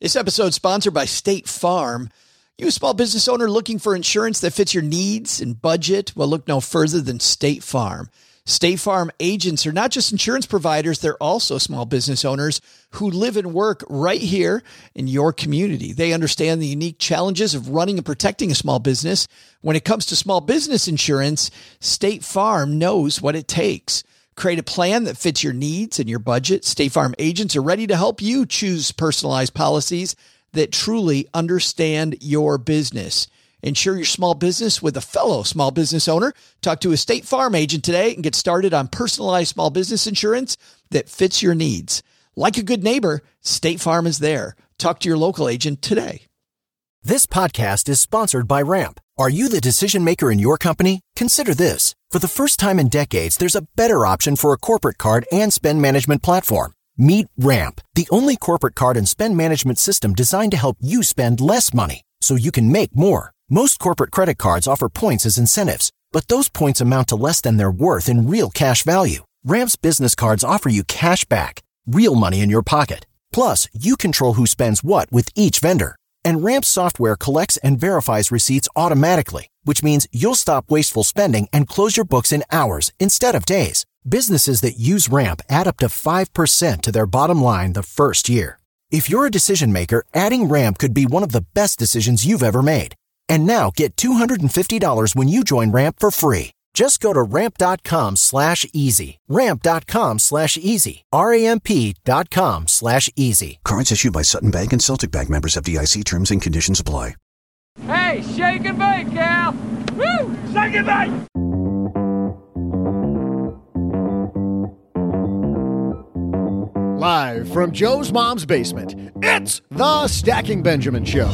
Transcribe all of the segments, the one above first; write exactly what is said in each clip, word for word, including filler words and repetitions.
This episode is sponsored by State Farm. You a small business owner looking for insurance that fits your needs and budget? Well, look no further than State Farm. State Farm agents are not just insurance providers, they're also small business owners who live and work right here in your community. They understand the unique challenges of running and protecting a small business. When it comes to small business insurance, State Farm knows what it takes. Create a plan that fits your needs and your budget. State Farm agents are ready to help you choose personalized policies that truly understand your business. Insure your small business with a fellow small business owner. Talk to a State Farm agent today and get started on personalized small business insurance that fits your needs. Like a good neighbor, State Farm is there. Talk to your local agent today. This podcast is sponsored by Ramp. Are you the decision maker in your company? Consider this. For the first time in decades, there's a better option for a corporate card and spend management platform. Meet Ramp, the only corporate card and spend management system designed to help you spend less money so you can make more. Most corporate credit cards offer points as incentives, but those points amount to less than their worth in real cash value. Ramp's business cards offer you cash back, real money in your pocket. Plus, you control who spends what with each vendor. And Ramp software collects and verifies receipts automatically, which means you'll stop wasteful spending and close your books in hours instead of days. Businesses that use Ramp add up to five percent to their bottom line the first year. If you're a decision maker, adding Ramp could be one of the best decisions you've ever made. And now get two hundred fifty dollars when you join Ramp for free. Just go to ramp.com slash easy. Ramp.com slash easy. R-A-M-P dot com slash easy. Cards issued by Sutton Bank and Celtic Bank, members, F D I C. Terms and conditions apply. Hey, shake and bake, Cal! Woo! Shake and bake! Live from Joe's mom's basement, it's the Stacking Benjamin Show.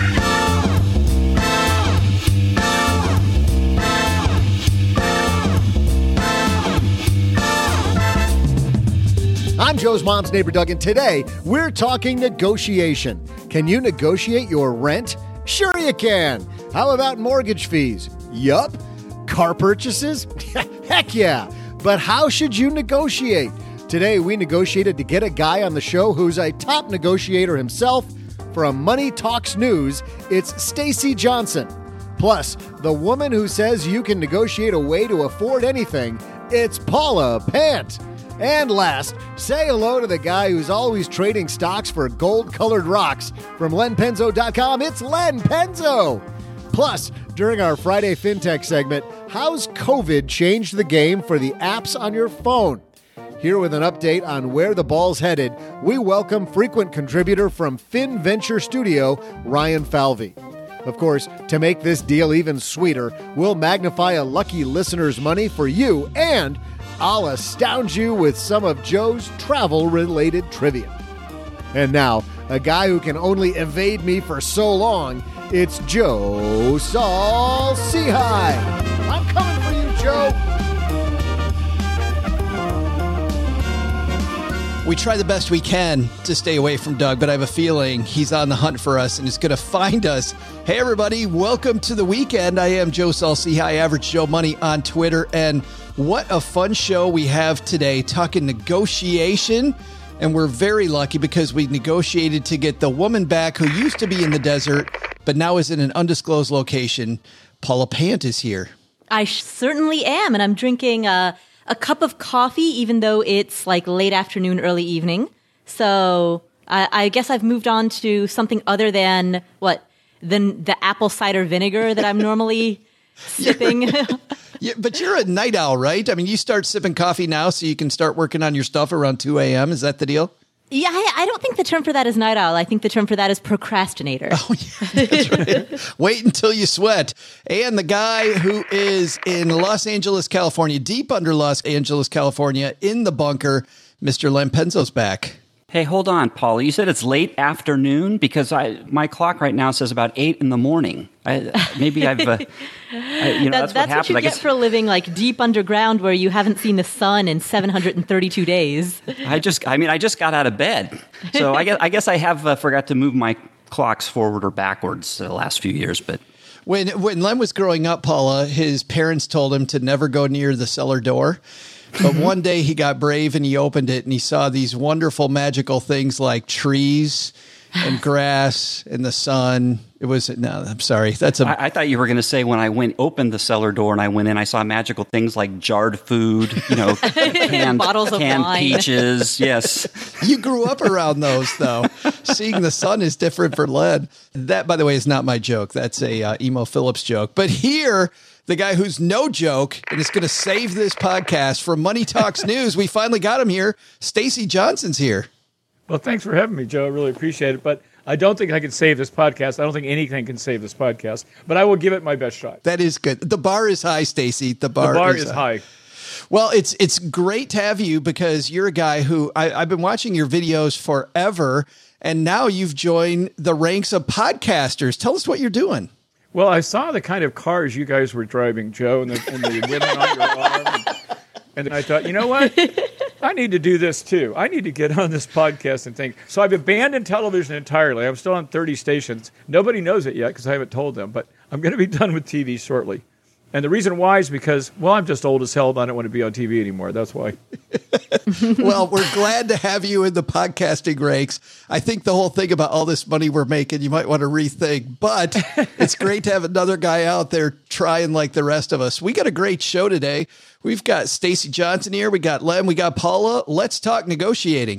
I'm Joe's mom's neighbor, Doug, and today we're talking negotiation. Can you negotiate your rent? Sure you can. How about mortgage fees? Yup. Car purchases? Heck yeah. But how should you negotiate? Today we negotiated to get a guy on the show who's a top negotiator himself. From Money Talks News, it's Stacy Johnson. Plus, the woman who says you can negotiate a way to afford anything, it's Paula Pant. And last, say hello to the guy who's always trading stocks for gold-colored rocks. From Len Penzo dot com, it's Len Penzo. Plus, during our Friday FinTech segment, how's COVID changed the game for the apps on your phone? Here with an update on where the ball's headed, we welcome frequent contributor from FinVenture Studio, Ryan Falvey. Of course, to make this deal even sweeter, we'll magnify a lucky listener's money for you, and I'll astound you with some of Joe's travel-related trivia. And now, a guy who can only evade me for so long, it's Joe Saul-Sehy. I'm coming for you, Joe. We try the best we can to stay away from Doug, but I have a feeling he's on the hunt for us and is going to find us. Hey, everybody, welcome to the weekend. I am Joe Saul-Sehy, Average Joe Money on Twitter, and what a fun show we have today, talking negotiation. And we're very lucky because we negotiated to get the woman back who used to be in the desert, but now is in an undisclosed location. Paula Pant is here. I certainly am, and I'm drinking a, a cup of coffee, even though it's like late afternoon, early evening. So I, I guess I've moved on to something other than, what, than the apple cider vinegar that I'm normally sipping. Yeah, but you're a night owl, right? I mean, you start sipping coffee now so you can start working on your stuff around two a.m. Is that the deal? Yeah, I, I don't think the term for that is night owl. I think the term for that is procrastinator. Oh, yeah, that's right. Wait until you sweat. And the guy who is in Los Angeles, California, deep under Los Angeles, California, in the bunker, Mister Len Penzo's back. Hey, hold on, Paula. You said it's late afternoon because I my clock right now says about eight in the morning. I, maybe I've, uh, I, you know, that, that's, that's what, what you I get guess, for living like deep underground where you haven't seen the sun in seven hundred thirty-two days. I just, I mean, I just got out of bed, so I guess I guess I have uh, forgot to move my clocks forward or backwards the last few years, but. When when Len was growing up, Paula, his parents told him to never go near the cellar door. But one day he got brave and he opened it and he saw these wonderful magical things like trees and grass and the sun. It was, no, I'm sorry. That's a. I, I thought you were going to say when I went, opened the cellar door and I went in, I saw magical things like jarred food, you know, canned, Bottles of canned wine. peaches. Yes. You grew up around those, though. Seeing the sun is different for Len. That, by the way, is not my joke. That's a uh, Emo Phillips joke. But here, the guy who's no joke and is going to save this podcast from Money Talks News, we finally got him here. Stacy Johnson's here. Well, thanks for having me, Joe. I really appreciate it. But I don't think I can save this podcast. I don't think anything can save this podcast. But I will give it my best shot. That is good. The bar is high, Stacy. The bar, the bar is, is high. high. Well, it's it's great to have you because you're a guy who I, I've been watching your videos forever, and now you've joined the ranks of podcasters. Tell us what you're doing. Well, I saw the kind of cars you guys were driving, Joe, and the, and the women on your arm. And, and I thought, you know what? I need to do this too. I need to get on this podcast and think. So I've abandoned television entirely. I'm still on thirty stations. Nobody knows it yet because I haven't told them, but I'm going to be done with T V shortly. And the reason why is because, well, I'm just old as hell and I don't want to be on T V anymore. That's why. Well, we're glad to have you in the podcasting ranks. I think the whole thing about all this money we're making, you might want to rethink, but it's great to have another guy out there trying like the rest of us. We got a great show today. We've got Stacy Johnson here. We got Len. We got Paula. Let's talk negotiating.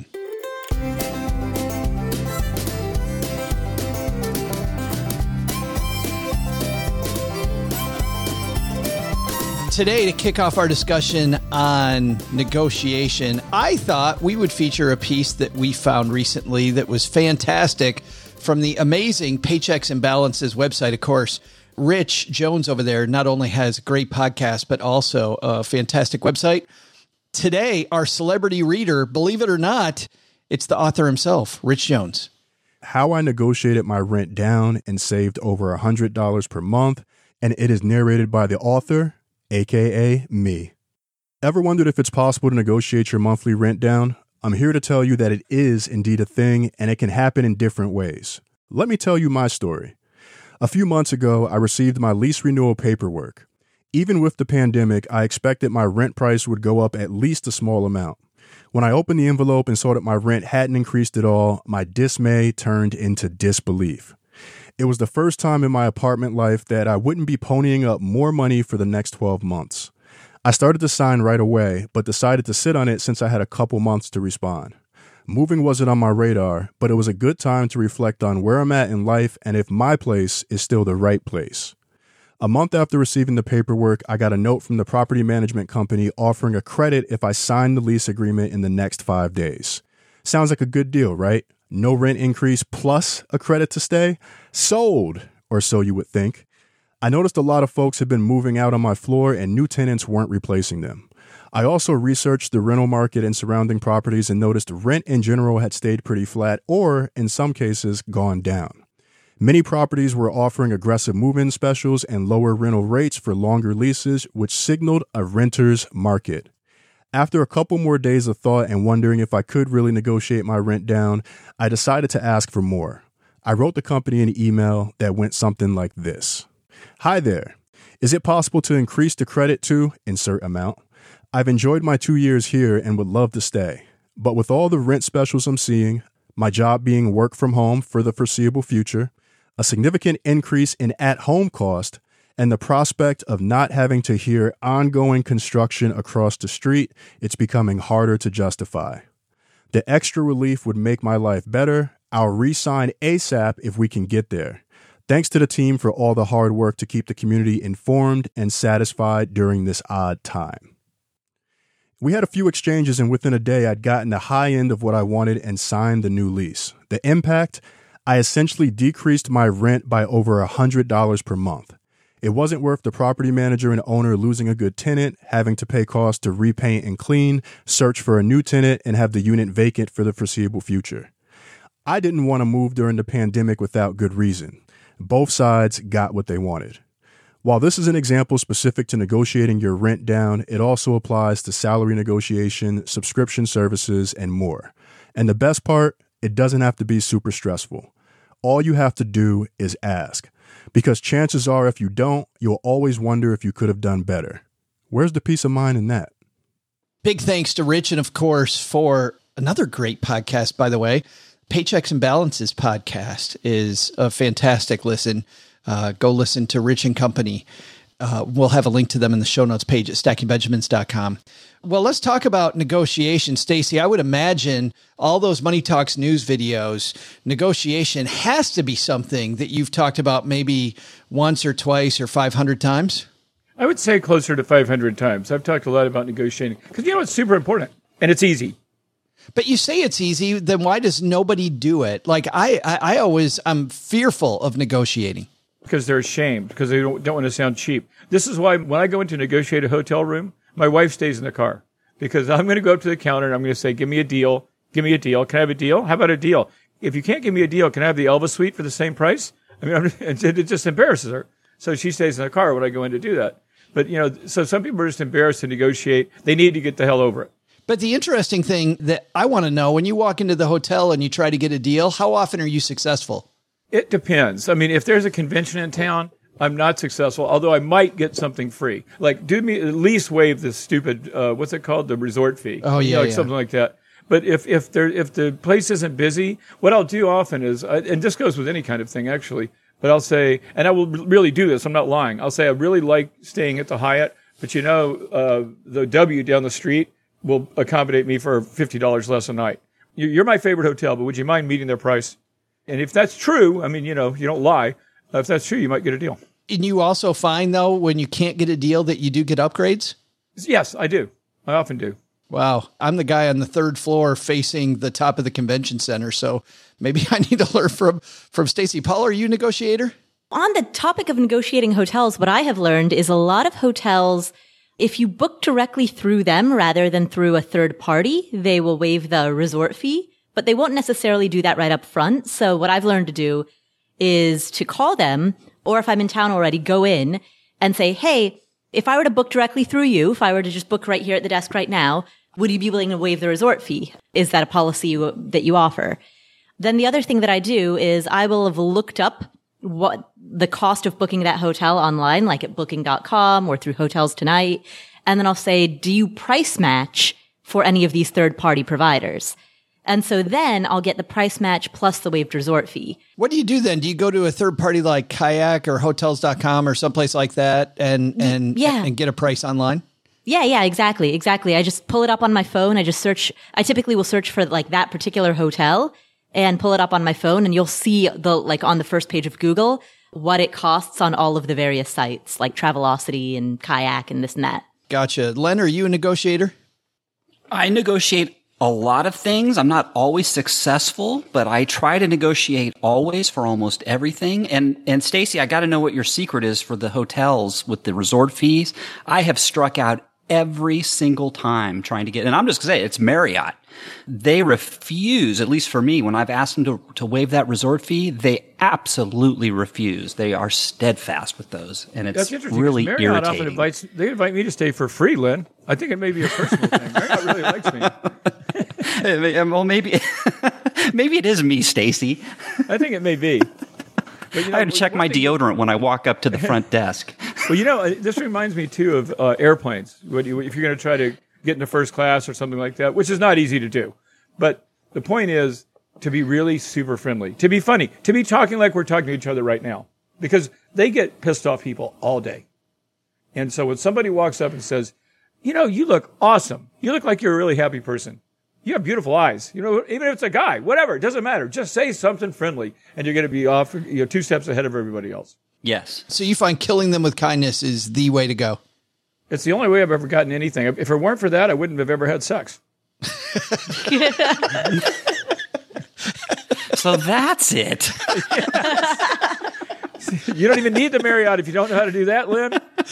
Today, to kick off our discussion on negotiation, I thought we would feature a piece that we found recently that was fantastic from the amazing Paychecks and Balances website. Of course, Rich Jones over there not only has a great podcast, but also a fantastic website. Today, our celebrity reader, believe it or not, it's the author himself, Rich Jones. How I negotiated my rent down and saved over one hundred dollars per month, and it is narrated by the author, A K A me. Ever wondered if it's possible to negotiate your monthly rent down? I'm here to tell you that it is indeed a thing, and it can happen in different ways. Let me tell you my story. A few months ago, I received my lease renewal paperwork. Even with the pandemic, I expected my rent price would go up at least a small amount. When I opened the envelope and saw that my rent hadn't increased at all, my dismay turned into disbelief. It was the first time in my apartment life that I wouldn't be ponying up more money for the next twelve months. I started to sign right away, but decided to sit on it since I had a couple months to respond. Moving wasn't on my radar, but it was a good time to reflect on where I'm at in life and if my place is still the right place. A month after receiving the paperwork, I got a note from the property management company offering a credit if I signed the lease agreement in the next five days. Sounds like a good deal, right? No rent increase plus a credit to stay? Sold, or so you would think. I noticed a lot of folks had been moving out on my floor and new tenants weren't replacing them. I also researched the rental market and surrounding properties and noticed rent in general had stayed pretty flat or, in some cases, gone down. Many properties were offering aggressive move-in specials and lower rental rates for longer leases, which signaled a renter's market. After a couple more days of thought and wondering if I could really negotiate my rent down, I decided to ask for more. I wrote the company an email that went something like this. Hi there. Is it possible to increase the credit to insert amount? I've enjoyed my two years here and would love to stay. But with all the rent specials I'm seeing, my job being work from home for the foreseeable future, a significant increase in at-home cost, and the prospect of not having to hear ongoing construction across the street, it's becoming harder to justify. The extra relief would make my life better. I'll re-sign ASAP if we can get there. Thanks to the team for all the hard work to keep the community informed and satisfied during this odd time. We had a few exchanges, and within a day, I'd gotten the high end of what I wanted and signed the new lease. The impact? I essentially decreased my rent by over one hundred dollars per month. It wasn't worth the property manager and owner losing a good tenant, having to pay costs to repaint and clean, search for a new tenant, and have the unit vacant for the foreseeable future. I didn't want to move during the pandemic without good reason. Both sides got what they wanted. While this is an example specific to negotiating your rent down, it also applies to salary negotiation, subscription services, and more. And the best part, it doesn't have to be super stressful. All you have to do is ask. Because chances are if you don't, you'll always wonder if you could have done better. Where's the peace of mind in that? Big thanks to Rich and, of course, for another great podcast, by the way, Paychecks and Balances podcast is a fantastic listen. Uh, go listen to Rich and Company. Uh, we'll have a link to them in the show notes page at stacking benjamins dot com. Well, let's talk about negotiation. Stacey, I would imagine all those Money Talks news videos, negotiation has to be something that you've talked about maybe once or twice or five hundred times. I would say closer to five hundred times. I've talked a lot about negotiating because, you know, it's super important and it's easy. But you say it's easy, then why does nobody do it? Like I, I, I always, I'm fearful of negotiating. Because they're ashamed, because they don't, don't want to sound cheap. This is why when I go into negotiate a hotel room, my wife stays in the car. Because I'm going to go up to the counter and I'm going to say, give me a deal, give me a deal. Can I have a deal? How about a deal? If you can't give me a deal, can I have the Elvis suite for the same price? I mean, I'm, it just embarrasses her. So she stays in the car when I go in to do that. But, you know, so some people are just embarrassed to negotiate. They need to get the hell over it. But the interesting thing that I want to know, when you walk into the hotel and you try to get a deal, how often are you successful? It depends. I mean, if there's a convention in town, I'm not successful, although I might get something free. Like, do me at least waive the stupid, uh, what's it called? The resort fee. Oh, yeah, you know, like yeah. something like that. But if, if there, if the place isn't busy, what I'll do often is, uh, and this goes with any kind of thing actually, but I'll say, and I will really do this, I'm not lying. I'll say, I really like staying at the Hyatt, but you know, uh, the W down the street will accommodate me for fifty dollars less a night. You're my favorite hotel, but would you mind meeting their price? And if that's true, I mean, you know, you don't lie. If that's true, you might get a deal. And you also find, though, when you can't get a deal that you do get upgrades? Yes, I do. I often do. Wow. I'm the guy on the third floor facing the top of the convention center. So maybe I need to learn from, from Stacey. Paul, are you a negotiator? On the topic of negotiating hotels, what I have learned is a lot of hotels, if you book directly through them rather than through a third party, they will waive the resort fee. But they won't necessarily do that right up front. So what I've learned to do is to call them, or if I'm in town already, go in and say, hey, if I were to book directly through you, if I were to just book right here at the desk right now, would you be willing to waive the resort fee? Is that a policy you, that you offer? Then the other thing that I do is I will have looked up what the cost of booking that hotel online, like at booking dot com or through Hotels Tonight. And then I'll say, do you price match for any of these third party providers? And so then I'll get the price match plus the waived resort fee. What do you do then? Do you go to a third party like Kayak or Hotels dot com or someplace like that and, and, yeah. and get a price online? Yeah, yeah, exactly. Exactly. I just pull it up on my phone. I just search. I typically will search for like that particular hotel and pull it up on my phone, and you'll see the, like on the first page of Google, what it costs on all of the various sites like Travelocity and Kayak and this and that. Gotcha. Len, are you a negotiator? I negotiate a lot of things. I'm not always successful, but I try to negotiate always for almost everything. And, and Stacey, I got to know what your secret is for the hotels with the resort fees. I have struck out every single time trying to get, and I'm just going to say it's Marriott. They refuse, at least for me, when I've asked them to, to waive that resort fee, they absolutely refuse. They are steadfast with those. And it's really Marriott irritating. Often invites, they invite me to stay for free, Lynn. I think it may be a personal thing. Marriott really likes me. Well, maybe, maybe it is me, Stacey. I think it may be. But, you know, I had to check my deodorant when I walk up to the front desk. Well, you know, this reminds me, too, of uh, airplanes. If you're going to try to get into first class or something like that, which is not easy to do. But the point is to be really super friendly, to be funny, to be talking like we're talking to each other right now, because they get pissed off people all day. And so when somebody walks up and says, you know, you look awesome. You look like you're a really happy person. You have beautiful eyes. You know, even if it's a guy, whatever, it doesn't matter. Just say something friendly, and you're going to be off, you know, two steps ahead of everybody else. Yes. So you find killing them with kindness is the way to go. It's the only way I've ever gotten anything. If it weren't for that, I wouldn't have ever had sex. So that's it. You don't even need the Marriott if you don't know how to do that, Lynn.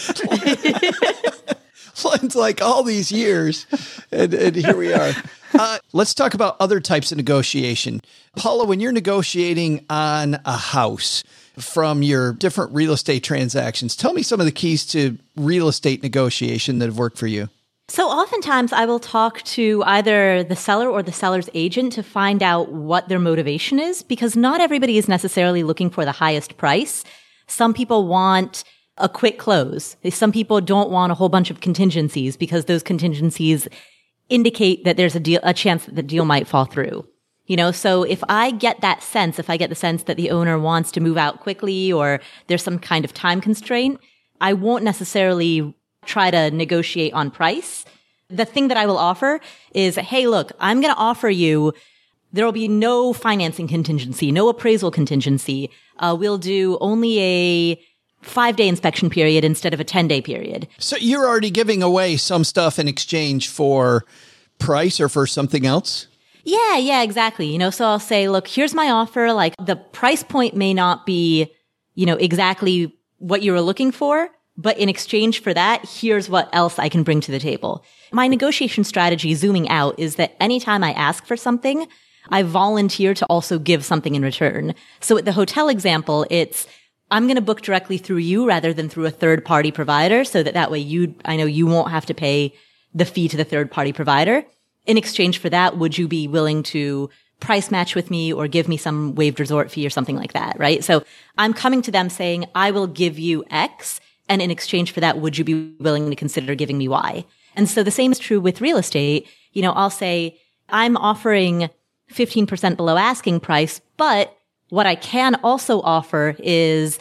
It's like all these years, and, and here we are. Uh, let's talk about other types of negotiation. Paula, when you're negotiating on a house from your different real estate transactions, tell me some of the keys to real estate negotiation that have worked for you. So oftentimes I will talk to either the seller or the seller's agent to find out what their motivation is, because not everybody is necessarily looking for the highest price. Some people want a quick close. Some people don't want a whole bunch of contingencies because those contingencies indicate that there's a deal, a chance that the deal might fall through. You know, so if I get that sense, if I get the sense that the owner wants to move out quickly or there's some kind of time constraint, I won't necessarily try to negotiate on price. The thing that I will offer is, hey, look, I'm going to offer you, there will be no financing contingency, no appraisal contingency. Uh, we'll do only a five day inspection period instead of a ten day period. So you're already giving away some stuff in exchange for price or for something else? Yeah, yeah, exactly. You know, so I'll say, look, here's my offer. Like the price point may not be, you know, exactly what you were looking for, but in exchange for that, here's what else I can bring to the table. My negotiation strategy, zooming out, is that anytime I ask for something, I volunteer to also give something in return. So at the hotel example, it's, I'm going to book directly through you rather than through a third party provider so that that way you, I know you won't have to pay the fee to the third party provider. In exchange for that, would you be willing to price match with me or give me some waived resort fee or something like that, right? So I'm coming to them saying, I will give you X, and in exchange for that, would you be willing to consider giving me Y? And so the same is true with real estate. You know, I'll say, I'm offering fifteen percent below asking price, but what I can also offer is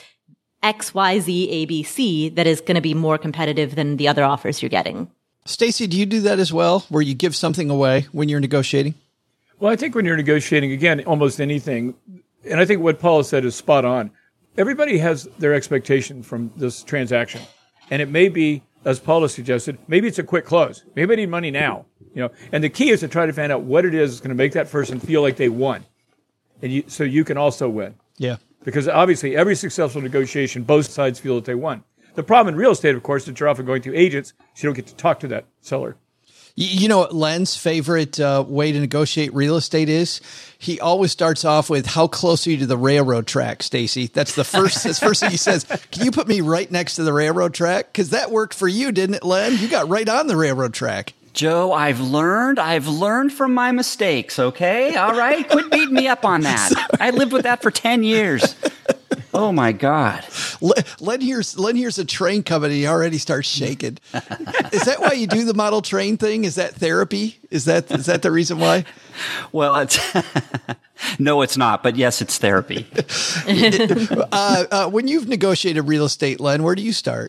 X, Y, Z, A, B, C that is going to be more competitive than the other offers you're getting. Stacey, do you do that as well, where you give something away when you're negotiating? Well, I think when you're negotiating, again, almost anything, and I think what Paula said is spot on. Everybody has their expectation from this transaction. And it may be, as Paula suggested, maybe it's a quick close. Maybe I need money now. You know, and the key is to try to find out what it is that's going to make that person feel like they won. And you, so you can also win. Yeah. Because obviously every successful negotiation, both sides feel that they won. The problem in real estate, of course, is that you're often going through agents, so you don't get to talk to that seller. You know what Len's favorite uh, way to negotiate real estate is? He always starts off with, how close are you to the railroad track, Stacey? That's the first, that's first thing he says. Can you put me right next to the railroad track? Because that worked for you, didn't it, Len? You got right on the railroad track. Joe, I've learned. I've learned from my mistakes, okay? All right? Quit beating me up on that. I lived with that for ten years. Oh, my God. Len hears, Len hears a train coming and he already starts shaking. Is that why you do the model train thing? Is that therapy? Is that is that the reason why? Well, it's no, it's not. But yes, it's therapy. uh, uh, when you've negotiated real estate, Len, where do you start?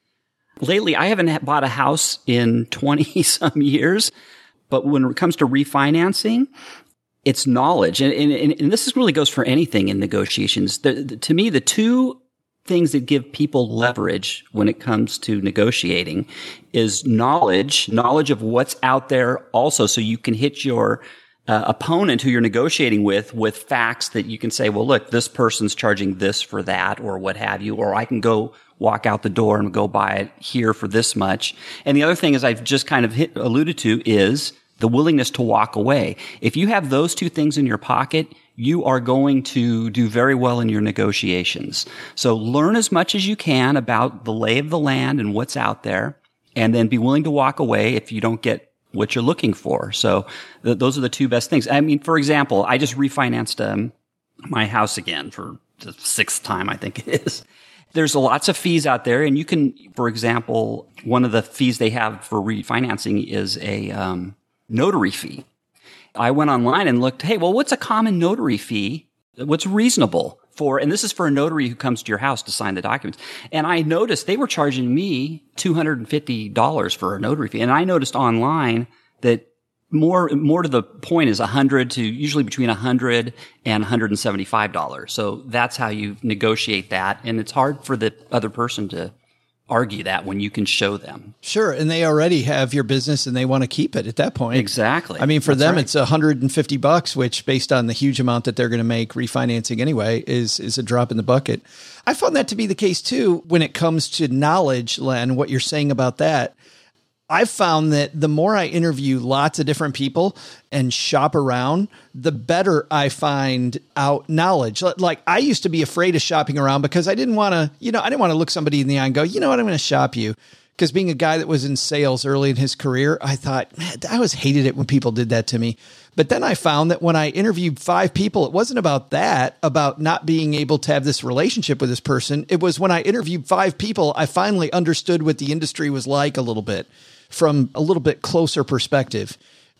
Lately, I haven't bought a house in twenty-some years. But when it comes to refinancing, it's knowledge. And, and, and this really goes for anything in negotiations. The, the, to me, the two things that give people leverage when it comes to negotiating is knowledge, knowledge of what's out there also, so you can hit your uh, opponent who you're negotiating with with facts that you can say, well, look, this person's charging this for that or what have you, or I can go walk out the door and go buy it here for this much. And the other thing is I've just kind of hit, alluded to is the willingness to walk away. If you have those two things in your pocket, you are going to do very well in your negotiations. So learn as much as you can about the lay of the land and what's out there, and then be willing to walk away if you don't get what you're looking for. So th- those are the two best things. I mean, for example, I just refinanced um, my house again for the sixth time, I think it is. There's lots of fees out there, and you can, for example, one of the fees they have for refinancing is a um, notary fee. I went online and looked, hey, well, what's a common notary fee? What's reasonable for, and this is for a notary who comes to your house to sign the documents. And I noticed they were charging me two hundred fifty dollars for a notary fee. And I noticed online that more, more to the point is one hundred to usually between one hundred and one hundred seventy-five dollars. So that's how you negotiate that. And it's hard for the other person to argue that when you can show them. Sure. And they already have your business and they want to keep it at that point. Exactly. I mean, for That's them, right. it's one hundred fifty bucks, which based on the huge amount that they're going to make refinancing anyway is, is a drop in the bucket. I found that to be the case too, when it comes to knowledge, Len, what you're saying about that. I've found that the more I interview lots of different people and shop around, the better I find out knowledge. Like I used to be afraid of shopping around because I didn't want to, you know, I didn't want to look somebody in the eye and go, you know what, I'm going to shop you. Because being a guy that was in sales early in his career, I thought, man, I always hated it when people did that to me. But then I found that when I interviewed five people, it wasn't about that, about not being able to have this relationship with this person. It was when I interviewed five people, I finally understood what the industry was like a little bit, from a little bit closer perspective.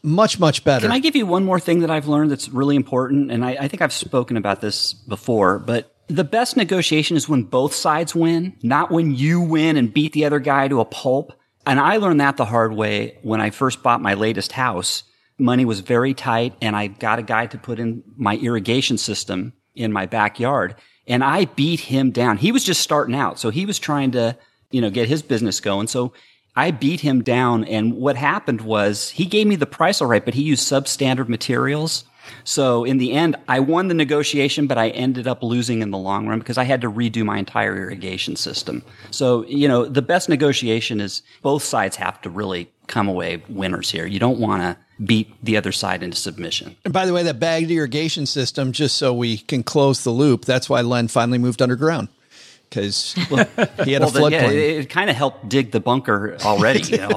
much, much better. Can I give you one more thing that I've learned that's really important? And I, I think I've spoken about this before, but the best negotiation is when both sides win, not when you win and beat the other guy to a pulp. And I learned that the hard way when I first bought my latest house. Money was very tight, and I got a guy to put in my irrigation system in my backyard, and I beat him down. He was just starting out, so he was trying to, you know, get his business going. So I beat him down, and what happened was he gave me the price all right, but he used substandard materials. So in the end, I won the negotiation, but I ended up losing in the long run because I had to redo my entire irrigation system. So, you know, the best negotiation is both sides have to really come away winners here. You don't want to beat the other side into submission. And by the way, that bagged irrigation system, just so we can close the loop, that's why Len finally moved underground. Because well, he had well, a floodplain. Yeah, it, it kind of helped dig the bunker already. You know?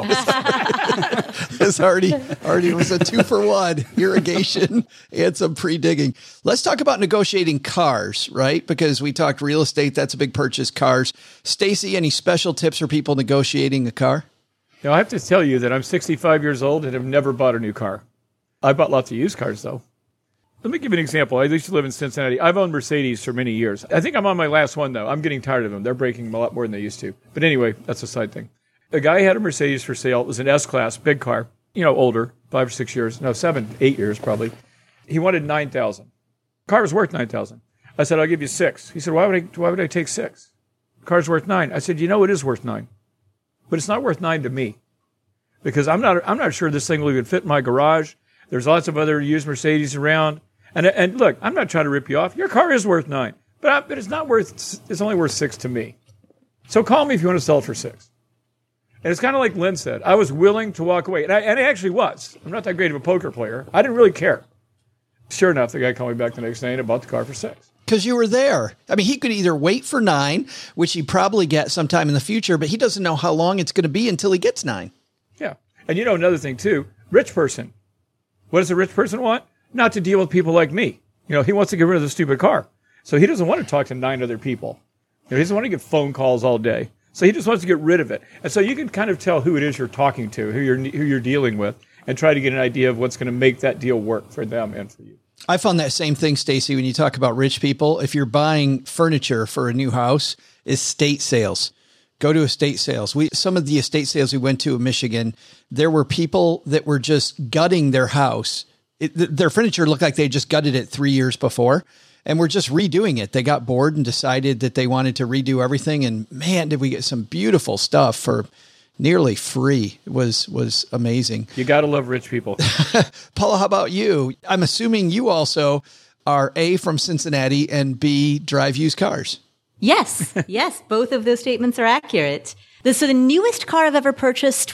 It's already, already was a two for one, irrigation and some pre-digging. Let's talk about negotiating cars, right? Because we talked real estate. That's a big purchase, cars. Stacy, any special tips for people negotiating a car? Now, I have to tell you that I'm sixty-five years old and have never bought a new car. I bought lots of used cars, though. Let me give you an example. I used to live in Cincinnati. I've owned Mercedes for many years. I think I'm on my last one, though. I'm getting tired of them. They're breaking a lot more than they used to. But anyway, that's a side thing. A guy had a Mercedes for sale. It was an S-Class, big car, you know, older, five or six years. No, seven, eight years probably. He wanted nine thousand dollars. The car was worth nine thousand dollars. I said, I'll give you six. He said, why would I, why would I take six? The car's worth nine. I said, you know, it is worth nine. But it's not worth nine to me. Because I'm not, I'm not sure this thing will even fit in my garage. There's lots of other used Mercedes around. And and look, I'm not trying to rip you off. Your car is worth nine, but I, but it's not worth. It's only worth six to me. So call me if you want to sell it for six. And it's kind of like Lynn said. I was willing to walk away, and I, and I actually was. I'm not that great of a poker player. I didn't really care. Sure enough, the guy called me back the next day and bought the car for six. Because you were there. I mean, he could either wait for nine, which he probably get sometime in the future, but he doesn't know how long it's going to be until he gets nine. Yeah, and you know another thing too. Rich person. What does a rich person want? Not to deal with people like me. You know, he wants to get rid of the stupid car. So he doesn't want to talk to nine other people. You know, he doesn't want to get phone calls all day. So he just wants to get rid of it. And so you can kind of tell who it is you're talking to, who you're who you're dealing with, and try to get an idea of what's going to make that deal work for them and for you. I found that same thing, Stacy, when you talk about rich people. If you're buying furniture for a new house, estate sales. Go to estate sales. We some of the estate sales we went to in Michigan, there were people that were just gutting their house. It, their furniture looked like they just gutted it three years before and were just redoing it. They got bored and decided that they wanted to redo everything. And man, did we get some beautiful stuff for nearly free. It was, was amazing. You got to love rich people. Paula, how about you? I'm assuming you also are A, from Cincinnati, and B, drive used cars. Yes. Yes. Both of those statements are accurate. The, so the newest car I've ever purchased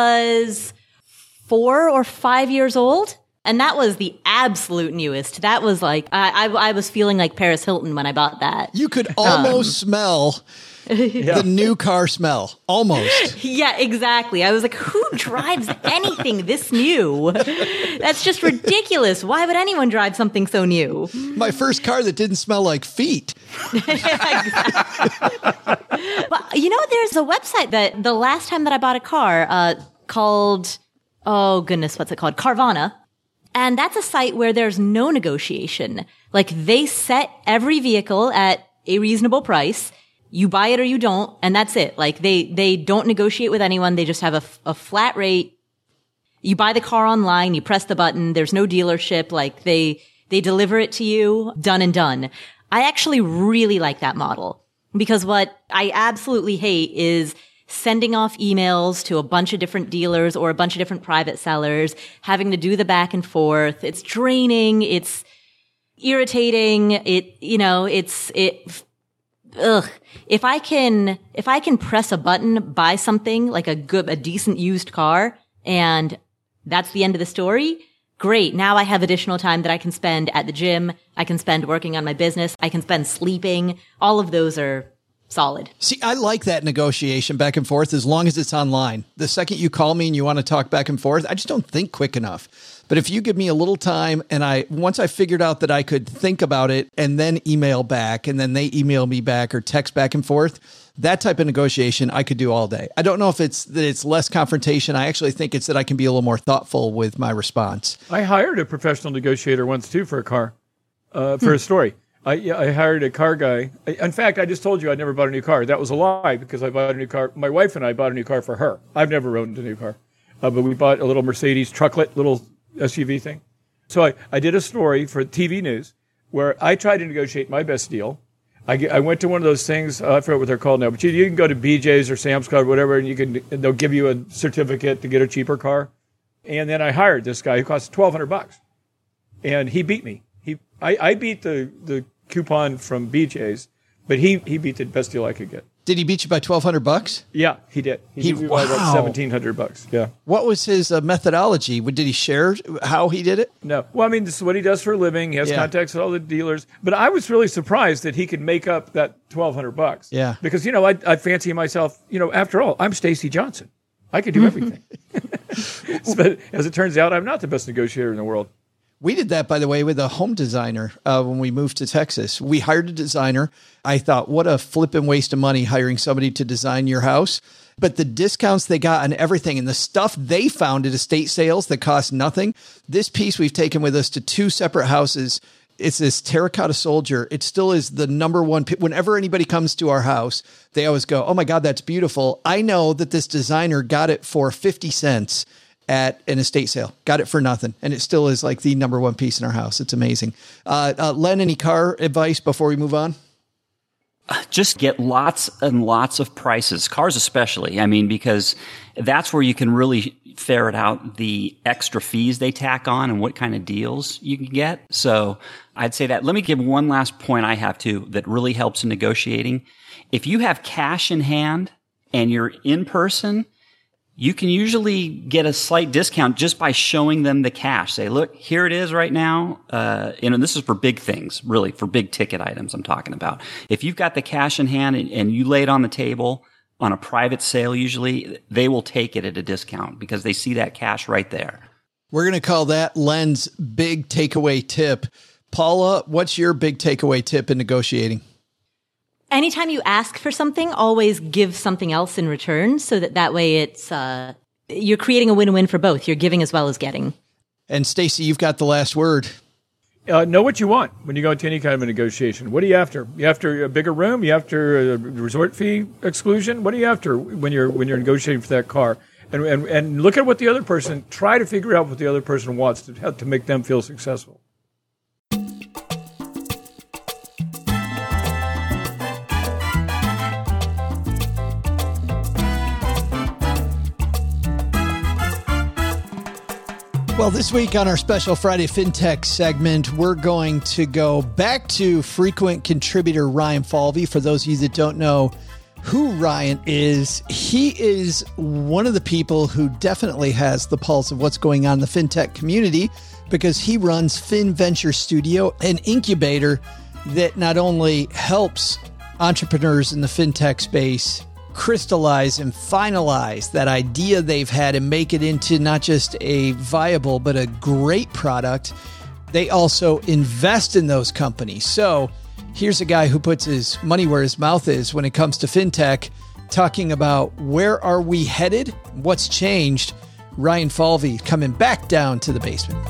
was four or five years old. And that was the absolute newest. That was like, I, I, I was feeling like Paris Hilton when I bought that. You could almost um, smell yeah. the new car smell. Almost. Yeah, exactly. I was like, who drives anything this new? That's just ridiculous. Why would anyone drive something so new? My first car that didn't smell like feet. Yeah, exactly. But you know, there's a website that the last time that I bought a car uh, called, oh goodness, what's it called? Carvana. And that's a site where there's no negotiation. Like, they set every vehicle at a reasonable price. You buy it or you don't, and that's it. Like, they, they don't negotiate with anyone. They just have a, a flat rate. You buy the car online, you press the button. There's no dealership. Like, they, they deliver it to you, done and done. I actually really like that model because what I absolutely hate is sending off emails to a bunch of different dealers or a bunch of different private sellers, having to do the back and forth. It's draining. It's irritating. It, you know, it's, it, ugh. If I can, if I can press a button, buy something like a good, a decent used car, and that's the end of the story, great. Now I have additional time that I can spend at the gym. I can spend working on my business. I can spend sleeping. All of those are solid. See, I like that negotiation back and forth as long as it's online. The second you call me and you want to talk back and forth, I just don't think quick enough. But if you give me a little time and I, once I figured out that I could think about it and then email back and then they email me back or text back and forth, that type of negotiation I could do all day. I don't know if it's that it's less confrontation. I actually think it's that I can be a little more thoughtful with my response. I hired a professional negotiator once too for a car, uh, for hmm. a story. I, yeah, I hired a car guy. I, in fact, I just told you I never bought a new car. That was a lie because I bought a new car. My wife and I bought a new car for her. I've never owned a new car, uh, but we bought a little Mercedes trucklet, little S U V thing. So I, I did a story for T V News where I tried to negotiate my best deal. I, I went to one of those things, uh, I forget what they're called now, but you, you can go to B J's or Sam's Club or whatever, and you can and they'll give you a certificate to get a cheaper car. And then I hired this guy who cost twelve hundred bucks, and he beat me. He I, I beat the, the coupon from B J's, but he, he beat the best deal I could get. Did he beat you by twelve hundred bucks? Yeah, he did. He, he beat me wow. by about seventeen hundred bucks. Yeah. What was his uh, methodology? Did he share how he did it? No. Well, I mean, this is what he does for a living. He has yeah. contacts with all the dealers. But I was really surprised that he could make up that twelve hundred bucks. Yeah. Because, you know, I, I fancy myself, you know, after all, I'm Stacey Johnson. I could do everything. But as it turns out, I'm not the best negotiator in the world. We did that, by the way, with a home designer uh, when we moved to Texas. We hired a designer. I thought, what a flippin' waste of money hiring somebody to design your house. But the discounts they got on everything and the stuff they found at estate sales that cost nothing. This piece we've taken with us to two separate houses. It's this terracotta soldier. It still is the number one. Whenever anybody comes to our house, they always go, oh my God, that's beautiful. I know that this designer got it for fifty cents at an estate sale, got it for nothing. And it still is like the number one piece in our house. It's amazing. Uh, uh, Len, any car advice before we move on? Just get lots and lots of prices, cars especially. I mean, because that's where you can really ferret out the extra fees they tack on and what kind of deals you can get. So I'd say that. Let me give one last point I have too that really helps in negotiating. If you have cash in hand and you're in person, you can usually get a slight discount just by showing them the cash. Say, look, here it is right now. Uh, and this is for big things, really, for big ticket items I'm talking about. If you've got the cash in hand and, and you lay it on the table on a private sale, usually they will take it at a discount because they see that cash right there. We're going to call that Len's big takeaway tip. Paula, what's your big takeaway tip in negotiating? Anytime you ask for something, always give something else in return so that that way it's, uh, you're creating a win-win for both. You're giving as well as getting. And Stacey, you've got the last word. Uh, know what you want when you go into any kind of a negotiation. What are you after? You after a bigger room? You after a resort fee exclusion? What are you after when you're, when you're negotiating for that car? And, and, and look at what the other person, try to figure out what the other person wants to, to make them feel successful. Well, this week on our special Friday FinTech segment, we're going to go back to frequent contributor Ryan Falvey. For those of you that don't know who Ryan is, he is one of the people who definitely has the pulse of what's going on in the FinTech community because he runs FinVenture Studio, an incubator that not only helps entrepreneurs in the FinTech space crystallize and finalize that idea they've had and make it into not just a viable, but a great product. They also invest in those companies. So here's a guy who puts his money where his mouth is when it comes to FinTech, talking about where are we headed? What's changed? Ryan Falvey coming back down to the basement.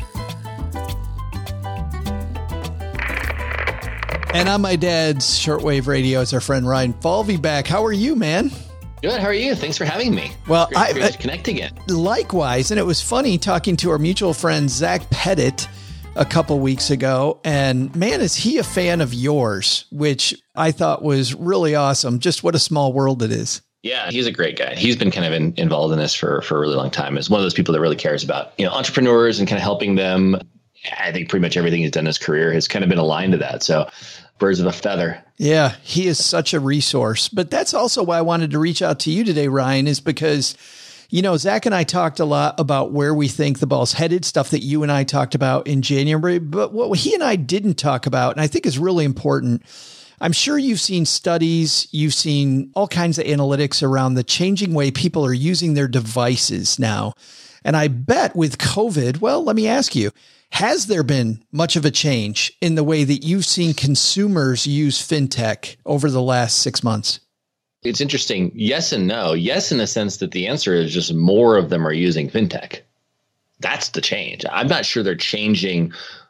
And on my dad's shortwave radio is our friend Ryan Falvey back. How are you, man? Good. How are you? Thanks for having me. Well, great, I great to connect again. Likewise. And it was funny talking to our mutual friend, Zach Pettit, a couple weeks ago. And man, is he a fan of yours, which I thought was really awesome. Just what a small world it is. Yeah, he's a great guy. He's been kind of in, involved in this for, for a really long time. Is one of those people that really cares about, you know, entrepreneurs and kind of helping them. I think pretty much everything he's done in his career has kind of been aligned to that. So birds of a feather. Yeah, he is such a resource. But that's also why I wanted to reach out to you today, Ryan, is because, you know, Zach and I talked a lot about where we think the ball's headed, stuff that you and I talked about in January. But what he and I didn't talk about, and I think is really important, I'm sure you've seen studies, you've seen all kinds of analytics around the changing way people are using their devices now. And I bet with COVID, well, let me ask you, has there been much of a change in the way that you've seen consumers use fintech over the last six months? It's interesting. Yes and no. Yes, in the sense that the answer is just more of them are using fintech. That's the change. I'm not sure they're changing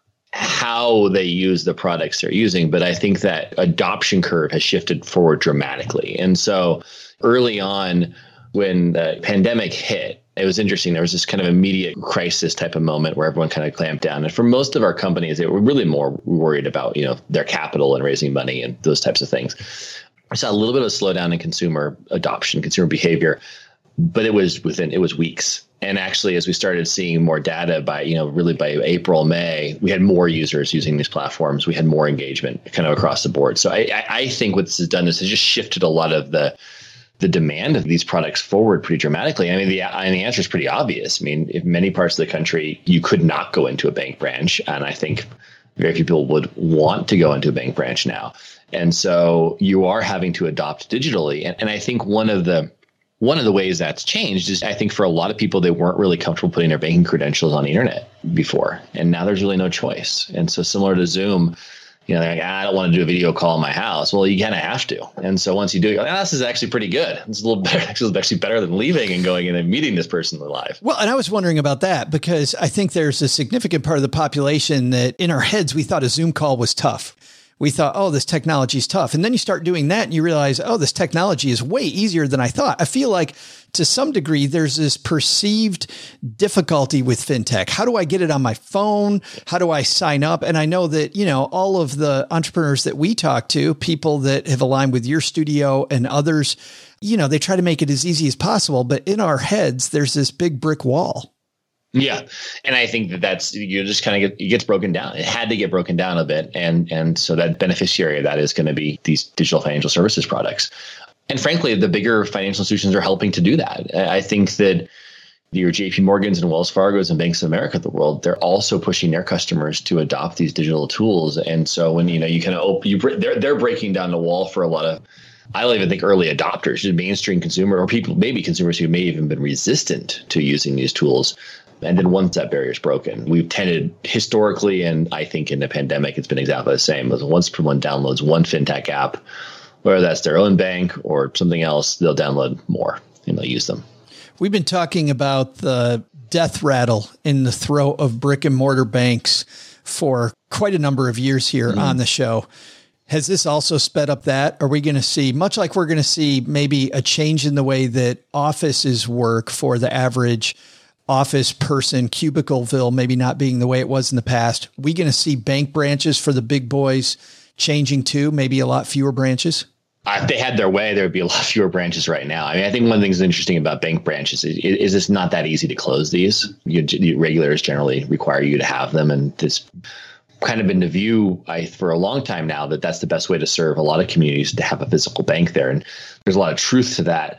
how they use the products they're using, but I think that adoption curve has shifted forward dramatically. And so early on, when the pandemic hit, it was interesting. There was this kind of immediate crisis type of moment where everyone kind of clamped down. And for most of our companies, they were really more worried about, you know, their capital and raising money and those types of things. I saw a little bit of a slowdown in consumer adoption, consumer behavior, but it was within, it was weeks. And actually, as we started seeing more data by, you know, really by April, May, we had more users using these platforms. We had more engagement kind of across the board. So I, I think what this has done is it's just shifted a lot of the the demand of these products forward pretty dramatically. I mean, the, and the answer is pretty obvious. I mean, in many parts of the country, you could not go into a bank branch. And I think very few people would want to go into a bank branch now. And so you are having to adopt digitally. And, and I think one of the One of the ways that's changed is I think for a lot of people, they weren't really comfortable putting their banking credentials on the internet before. And now there's really no choice. And so similar to Zoom, you know, they're like, I don't want to do a video call in my house. Well, you kind of have to. And so once you do, you're like, oh, this is actually pretty good. It's a little better. It's actually better than leaving and going in and meeting this person live. Well, and I was wondering about that because I think there's a significant part of the population that in our heads, we thought a Zoom call was tough. We thought, oh, this technology is tough. And then you start doing that and you realize, oh, this technology is way easier than I thought. I feel like to some degree, there's this perceived difficulty with fintech. How do I get it on my phone? How do I sign up? And I know that, you know, all of the entrepreneurs that we talk to, people that have aligned with your studio and others, you know, they try to make it as easy as possible. But in our heads, there's this big brick wall. Yeah. And I think that that's, you just kind of get, it gets broken down. It had to get broken down a bit. And, and so that beneficiary of that is going to be these digital financial services products. And frankly, the bigger financial institutions are helping to do that. I think that your J P Morgans and Wells Fargos and Banks of America of the world, they're also pushing their customers to adopt these digital tools. And so when, you know, you kind of open, you, they're, they're breaking down the wall for a lot of, I don't even think early adopters, just mainstream consumer or people, maybe consumers who may even been resistant to using these tools. And then once that barrier is broken, we've tended historically, and I think in the pandemic, it's been exactly the same. Once someone downloads one fintech app, whether that's their own bank or something else, they'll download more and they'll use them. We've been talking about the death rattle in the throat of brick and mortar banks for quite a number of years here mm-hmm. on the show. Has this also sped up that? Are we going to see, much like we're going to see maybe a change in the way that offices work for the average office person, Cubicleville maybe not being the way it was in the past? We going to see bank branches for the big boys changing too, maybe a lot fewer branches? Uh, if they had their way, there would be a lot fewer branches right now. I mean, I think one of the things that's interesting about bank branches is, is it's not that easy to close these. You, you, regulators generally require you to have them. And it's kind of been the view I, for a long time now that that's the best way to serve a lot of communities, to have a physical bank there. And there's a lot of truth to that.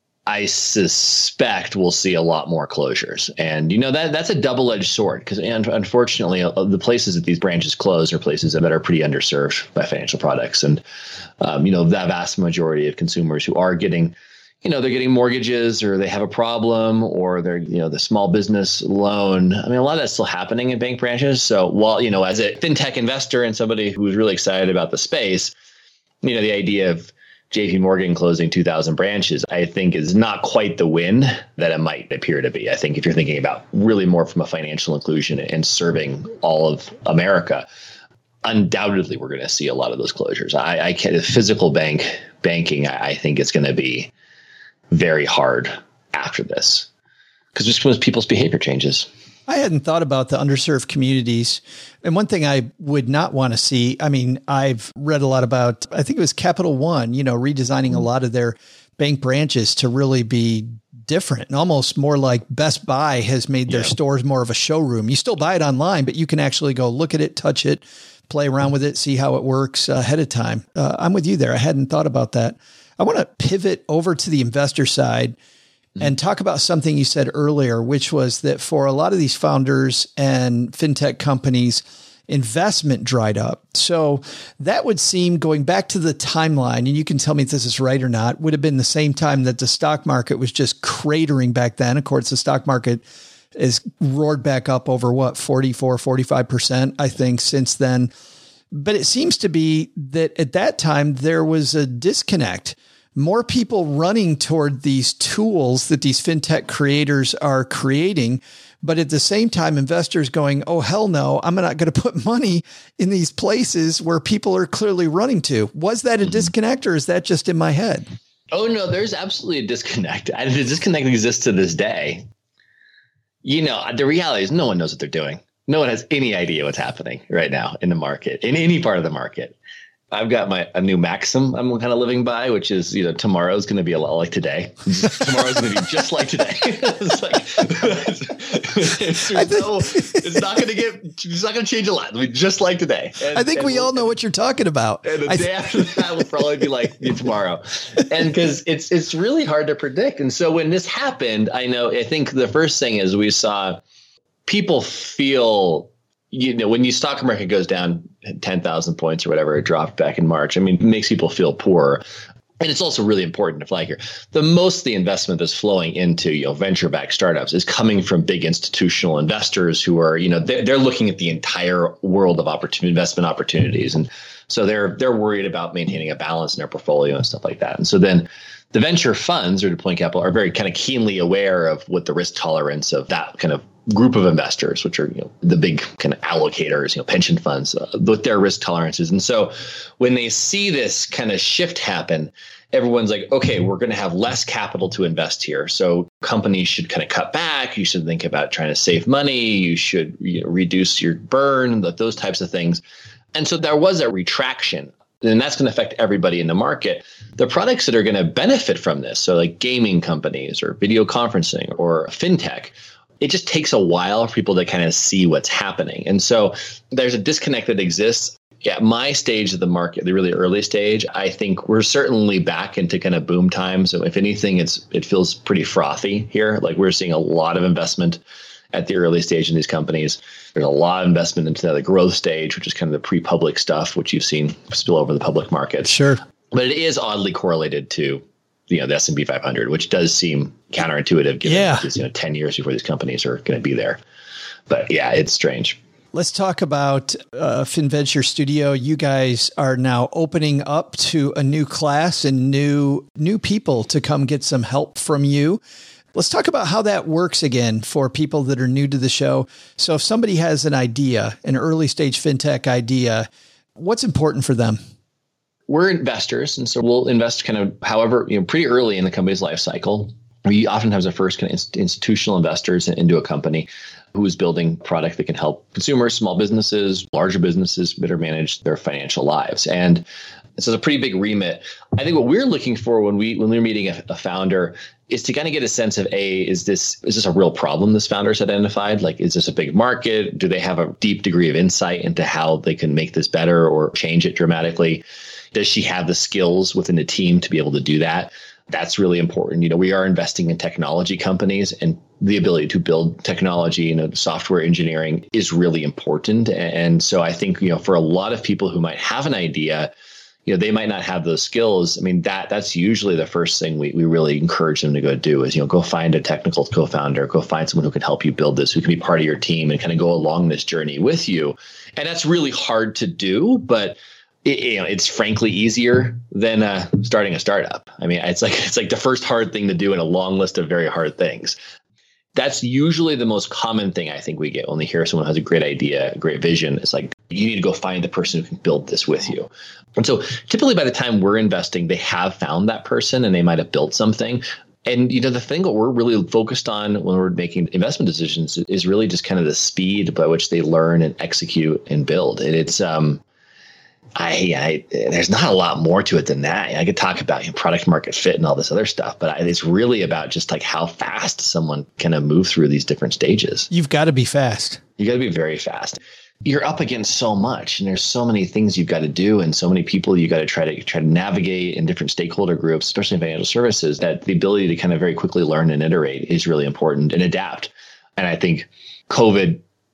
I suspect we'll see a lot more closures. And, you know, that that's a double-edged sword because unfortunately, the places that these branches close are places that are pretty underserved by financial products. And, um, you know, the vast majority of consumers who are getting, you know, they're getting mortgages or they have a problem or they're, you know, the small business loan. I mean, a lot of that's still happening in bank branches. So while, you know, as a fintech investor and somebody who's really excited about the space, you know, the idea of J P Morgan closing two thousand branches, I think is not quite the win that it might appear to be. I think if you're thinking about really more from a financial inclusion and serving all of America, undoubtedly we're going to see a lot of those closures. I, I can, physical bank banking, I, I think it's going to be very hard after this because just because people's behavior changes. I hadn't thought about the underserved communities. And one thing I would not want to see, I mean, I've read a lot about, I think it was Capital One, you know, redesigning a lot of their bank branches to really be different and almost more like Best Buy has made their yeah. stores more of a showroom. You still buy it online, but you can actually go look at it, touch it, play around with it, see how it works ahead of time. Uh, I'm with you there. I hadn't thought about that. I want to pivot over to the investor side and talk about something you said earlier, which was that for a lot of these founders and fintech companies, investment dried up. So that would seem, going back to the timeline, and you can tell me if this is right or not, would have been the same time that the stock market was just cratering back then. Of course, the stock market is roared back up over what, forty-four, forty-five percent, I think, since then. But it seems to be that at that time, there was a disconnect. More people running toward these tools that these fintech creators are creating, but at the same time, investors going, oh, hell no, I'm not going to put money in these places where people are clearly running to. Was that a disconnect, or is that just in my head? Oh, no, there's absolutely a disconnect. And the disconnect exists to this day. You know, the reality is no one knows what they're doing. No one has any idea what's happening right now in the market, in any part of the market. I've got my a new maxim I'm kind of living by, which is, you know, tomorrow's going to be a lot like today. Tomorrow's going to be just like today. It's like, it's, no, it's not going to get, it's not going to change a lot. It'll be just like today. And, I think we we'll, all know what you're talking about. And the I day th- after that will probably be like tomorrow. And because it's, it's really hard to predict. And so when this happened, I know, I think the first thing is we saw people feel, you know, when the stock market goes down ten thousand points or whatever, it dropped back in March. I mean, it makes people feel poorer. And it's also really important to flag here. The most of the investment that's flowing into, you know, venture-backed startups is coming from big institutional investors who are, you know, they're, they're looking at the entire world of opportunity, investment opportunities. And so they're, they're worried about maintaining a balance in their portfolio and stuff like that. And so then the venture funds or deploying capital are very kind of keenly aware of what the risk tolerance of that kind of group of investors, which are, you know, the big kind of allocators, you know, pension funds, uh, what their risk tolerances. And so when they see this kind of shift happen, everyone's like, okay, we're going to have less capital to invest here. So companies should kind of cut back. You should think about trying to save money. You should, you know, reduce your burn, those types of things. And so there was a retraction. And that's going to affect everybody in the market. The products that are going to benefit from this, so like gaming companies or video conferencing or fintech, it just takes a while for people to kind of see what's happening. And so there's a disconnect that exists. At my stage of the market, the really early stage, I think we're certainly back into kind of boom time. So if anything, it's it feels pretty frothy here. Like we're seeing a lot of investment at the early stage in these companies. There's a lot of investment into the growth stage, which is kind of the pre-public stuff, which you've seen spill over the public market. Sure. But it is oddly correlated to, you know, the S and P five hundred, which does seem counterintuitive given yeah. it's, you know, ten years before these companies are going to be there. But yeah, it's strange. Let's talk about uh, FinVenture Studio. You guys are now opening up to a new class and new new people to come get some help from you. Let's talk about how that works again for people that are new to the show. So if somebody has an idea, an early stage fintech idea, what's important for them? We're investors, and so we'll invest kind of however, you know, pretty early in the company's life cycle. We oftentimes are first kind of institutional investors into a company who is building product that can help consumers, small businesses, larger businesses better manage their financial lives. And so it's a pretty big remit. I think what we're looking for when we when we're meeting a, a founder is to kind of get a sense of, A, is this is this a real problem this founder's identified? Like, is this a big market? Do they have a deep degree of insight into how they can make this better or change it dramatically? Does she have the skills within the team to be able to do that? That's really important. You know, we are investing in technology companies, and the ability to build technology, you know, software engineering is really important. And so I think, you know, for a lot of people who might have an idea, you know, they might not have those skills. I mean, that that's usually the first thing we, we really encourage them to go do is, you know, go find a technical co-founder, go find someone who can help you build this, who can be part of your team and kind of go along this journey with you. And that's really hard to do, but It, you know, it's frankly easier than uh, starting a startup. I mean, it's like it's like the first hard thing to do in a long list of very hard things. That's usually the most common thing I think we get when we hear someone has a great idea, a great vision. It's like, you need to go find the person who can build this with you. And so typically by the time we're investing, they have found that person and they might have built something. And, you know, the thing that we're really focused on when we're making investment decisions is really just kind of the speed by which they learn and execute and build. And it's, um, I, I, there's not a lot more to it than that. I could talk about, you know, product market fit and all this other stuff, but I, it's really about just like how fast someone can move through these different stages. You've got to be fast. You got to be very fast. You're up against so much, and there's so many things you've got to do, and so many people you got to try to try to navigate in different stakeholder groups, especially in financial services, that the ability to kind of very quickly learn and iterate is really important and adapt. And I think COVID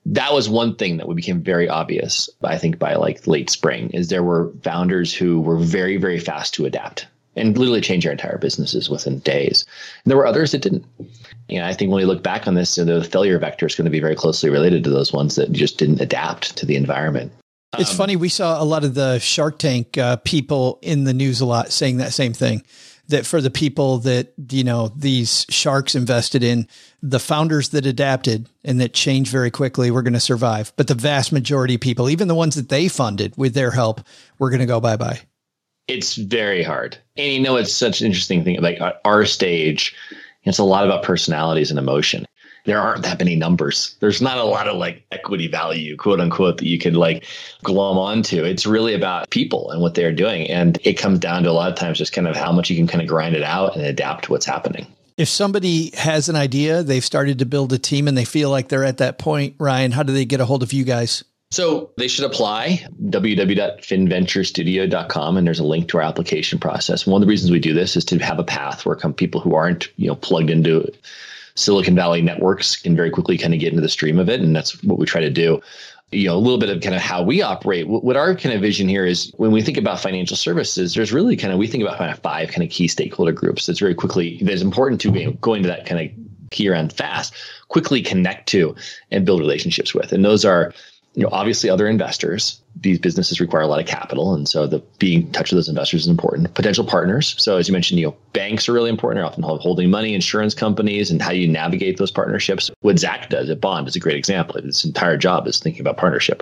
that was one thing that became very obvious, I think, by like late spring, is there were founders who were very, very fast to adapt and literally change their entire businesses within days. And there were others that didn't. You know, I think when we look back on this, the failure vector is going to be very closely related to those ones that just didn't adapt to the environment. It's um, funny. We saw a lot of the Shark Tank uh, people in the news a lot saying that same thing, that for the people that, you know, these sharks invested in, the founders that adapted and that changed very quickly, were going to survive. But the vast majority of people, even the ones that they funded with their help, were going to go bye-bye. It's very hard. And you know, it's such an interesting thing. Like at our stage, it's a lot about personalities and emotion. There aren't that many numbers. There's not a lot of like equity value, quote unquote, that you can like glom onto. It's really about people and what they're doing. And it comes down to a lot of times just kind of how much you can kind of grind it out and adapt to what's happening. If somebody has an idea, they've started to build a team and they feel like they're at that point, Ryan, how do they get a hold of you guys? So they should apply w w w dot finventure studio dot com. And there's a link to our application process. One of the reasons we do this is to have a path where come people who aren't, you know, plugged into Silicon Valley networks can very quickly kind of get into the stream of it. And that's what we try to do. You know, a little bit of kind of how we operate. What our kind of vision here is when we think about financial services, there's really kind of, we think about kind of five kind of key stakeholder groups. That's very quickly, that's important to, you know, go into that kind of key around fast, quickly connect to and build relationships with. And those are, you know, obviously other investors. These businesses require a lot of capital. And so the being in touch with those investors is important. Potential partners. So as you mentioned, you know, banks are really important. They're often holding money, insurance companies, and how you navigate those partnerships. What Zach does at Bond is a great example. His entire job is thinking about partnership.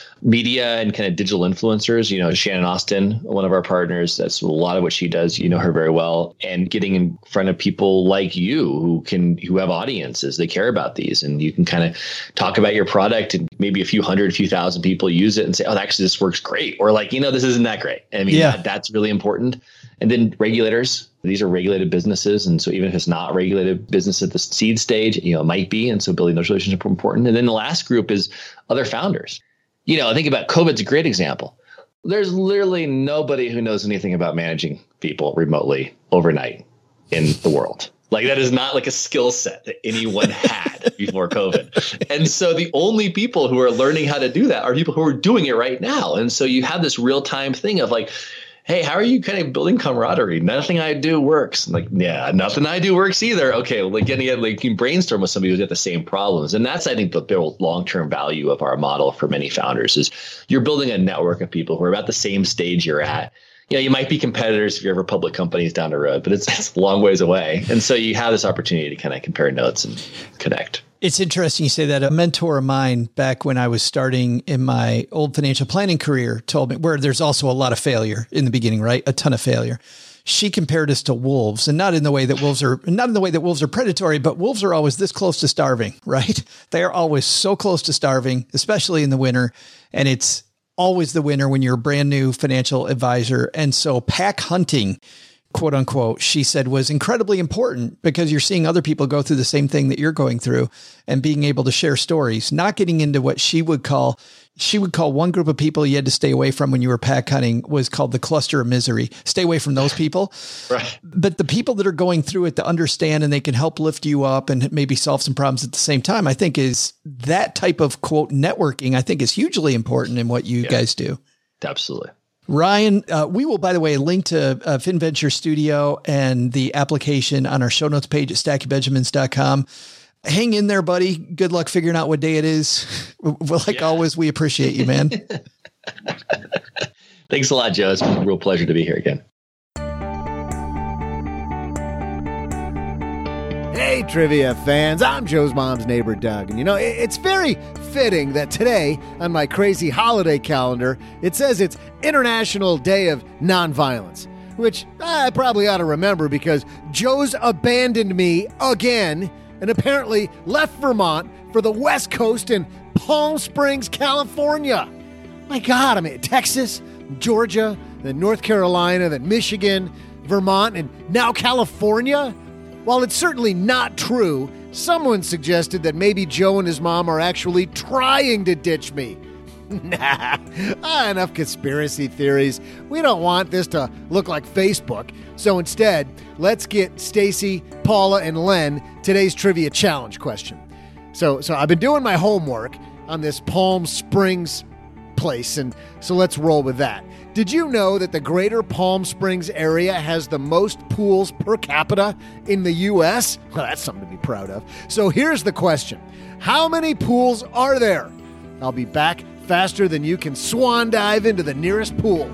Media and kind of digital influencers, you know, Shannon Austin, one of our partners, that's a lot of what she does. You know her very well. And getting in front of people like you who can, who have audiences, they care about these. And you can kind of talk about your product and maybe a few hundred, a few thousand people use it and say, oh, actually, this works great. Or like, you know, this isn't that great. I mean, yeah. that, that's really important. And then regulators. These are regulated businesses. And so even if it's not regulated business at the seed stage, you know, it might be. And so building those relationships are important. And then the last group is other founders. You know, I think about COVID's a great example. There's literally nobody who knows anything about managing people remotely overnight in the world. Like that is not like a skill set that anyone had before COVID. And so the only people who are learning how to do that are people who are doing it right now. And so you have this real time thing of like, hey, how are you kind of building camaraderie? Nothing I do works. I'm like, yeah, nothing I do works either. Okay, well, again, you, like, you can brainstorm with somebody who's got the same problems. And that's, I think, the long-term value of our model for many founders is you're building a network of people who are about the same stage you're at. You know, you might be competitors if you're ever public companies down the road, but it's, it's a long ways away. And so you have this opportunity to kind of compare notes and connect. It's interesting you say that. A mentor of mine back when I was starting in my old financial planning career told me, where there's also a lot of failure in the beginning, right? A ton of failure. She compared us to wolves, and not in the way that wolves are, not in the way that wolves are predatory, but wolves are always this close to starving, right? They are always so close to starving, especially in the winter. And it's always the winter when you're a brand new financial advisor. And so pack hunting, quote unquote, she said, was incredibly important because you're seeing other people go through the same thing that you're going through and being able to share stories, not getting into what she would call, she would call one group of people you had to stay away from when you were pack hunting was called the cluster of misery. Stay away from those people. Right. But the people that are going through it to understand and they can help lift you up and maybe solve some problems at the same time, I think is that type of quote networking, I think is hugely important in what you yeah, guys do. Absolutely. Ryan, uh, we will, by the way, link to uh, FinVenture Studio and the application on our show notes page at stacky benjamins dot com. Hang in there, buddy. Good luck figuring out what day it is. Well, like yeah. always, we appreciate you, man. Thanks a lot, Joe. It's been a real pleasure to be here again. Hey, trivia fans. I'm Joe's mom's neighbor, Doug. And you know, it's very fitting that today on my crazy holiday calendar, it says it's International Day of Nonviolence, which I probably ought to remember because Joe's abandoned me again and apparently left Vermont for the West Coast in Palm Springs, California. My God, I mean, Texas, Georgia, then North Carolina, then Michigan, Vermont, and now California? While it's certainly not true, someone suggested that maybe Joe and his mom are actually trying to ditch me. Nah, ah, enough conspiracy theories. We don't want this to look like Facebook. So instead, let's get Stacy, Paula, and Len today's trivia challenge question. So, so I've been doing my homework. on this Palm Springs place, and so let's roll with that. Did you know that the greater Palm Springs area has the most pools per capita in the U S? Well, that's something to be proud of. So here's the question. How many pools are there? I'll be back faster than you can swan dive into the nearest pool.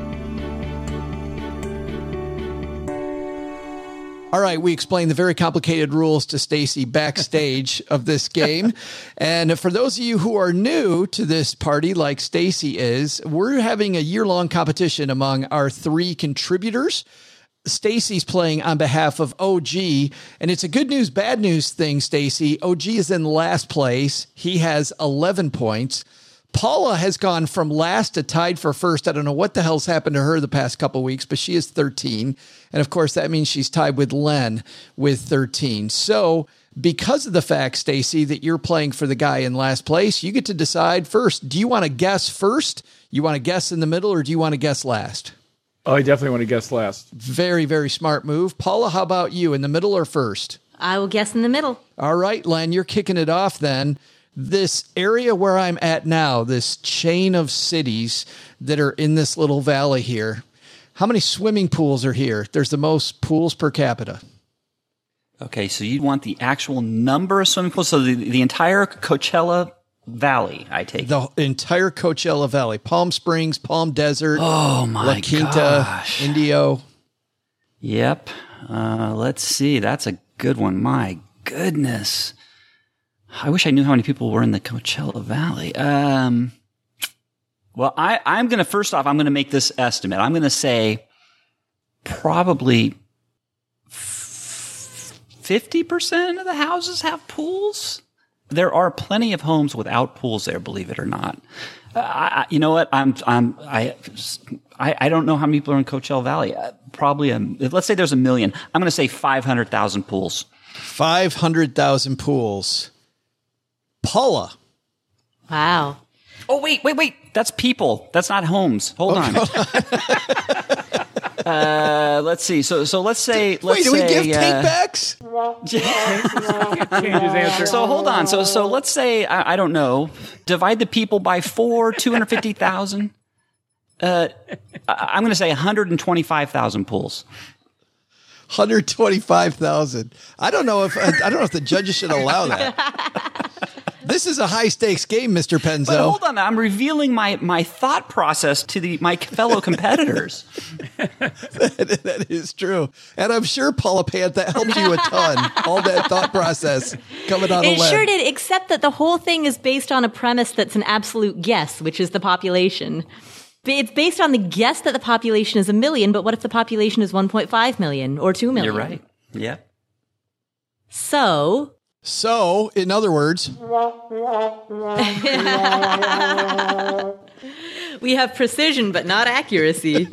All right, we explained the very complicated rules to Stacy backstage of this game. And for those of you who are new to this party like Stacy is, we're having a year-long competition among our three contributors. Stacy's playing on behalf of O G, and it's a good news, bad news thing, Stacy. O G is in last place. He has eleven points. Paula has gone from last to tied for first. I don't know what the hell's happened to her the past couple of weeks, but she is thirteen. And of course, that means she's tied with Len with thirteen. So because of the fact, Stacy, that you're playing for the guy in last place, you get to decide first. Do you want to guess first? You want to guess in the middle, or do you want to guess last? Oh, I definitely want to guess last. Very, very smart move. Paula, how about you? In the middle or first? I will guess in the middle. All right, Len, you're kicking it off then. This area where I'm at now, this chain of cities that are in this little valley here, how many swimming pools are here? There's the most pools per capita. Okay, so you want the actual number of swimming pools? So the, the entire Coachella Valley, I take The entire Coachella Valley. Palm Springs, Palm Desert, Oh, my La Quinta, gosh. Indio. Yep. Uh, let's see. That's a good one. My goodness. I wish I knew how many people were in the Coachella Valley. Um, well, I, I'm going to, first off, I'm going to make this estimate. I'm going to say probably fifty percent of the houses have pools. There are plenty of homes without pools there, believe it or not. Uh, I, you know what? I'm, I'm, I, I, I don't know how many people are in Coachella Valley. Uh, probably, a, let's say there's a million. I'm going to say five hundred thousand pools. five hundred thousand pools. Paula. Wow. Oh, wait, wait, wait. That's people. That's not homes. Hold Okay, on. hold on. uh, let's see. So, so let's say, let's Wait, do say, we give uh, take-backs? Change his answer. So hold on. So, so let's say, I, I don't know, divide the people by four, two hundred fifty thousand. Uh, I- I'm going to say one hundred twenty-five thousand pools. one hundred twenty-five thousand. I don't know if I don't know if the judges should allow that. This is a high stakes game, Mister Penzo. But hold on, I'm revealing my, my thought process to the my fellow competitors. that, that is true. And I'm sure, Paula Pant, that helped you a ton. All that thought process coming on It a web. sure did, except that the whole thing is based on a premise that's an absolute guess, which is the population. It's based on the guess that the population is a million, but what if the population is one point five million or two million? You're right. Yeah. So, So, in other words, we have precision, but not accuracy.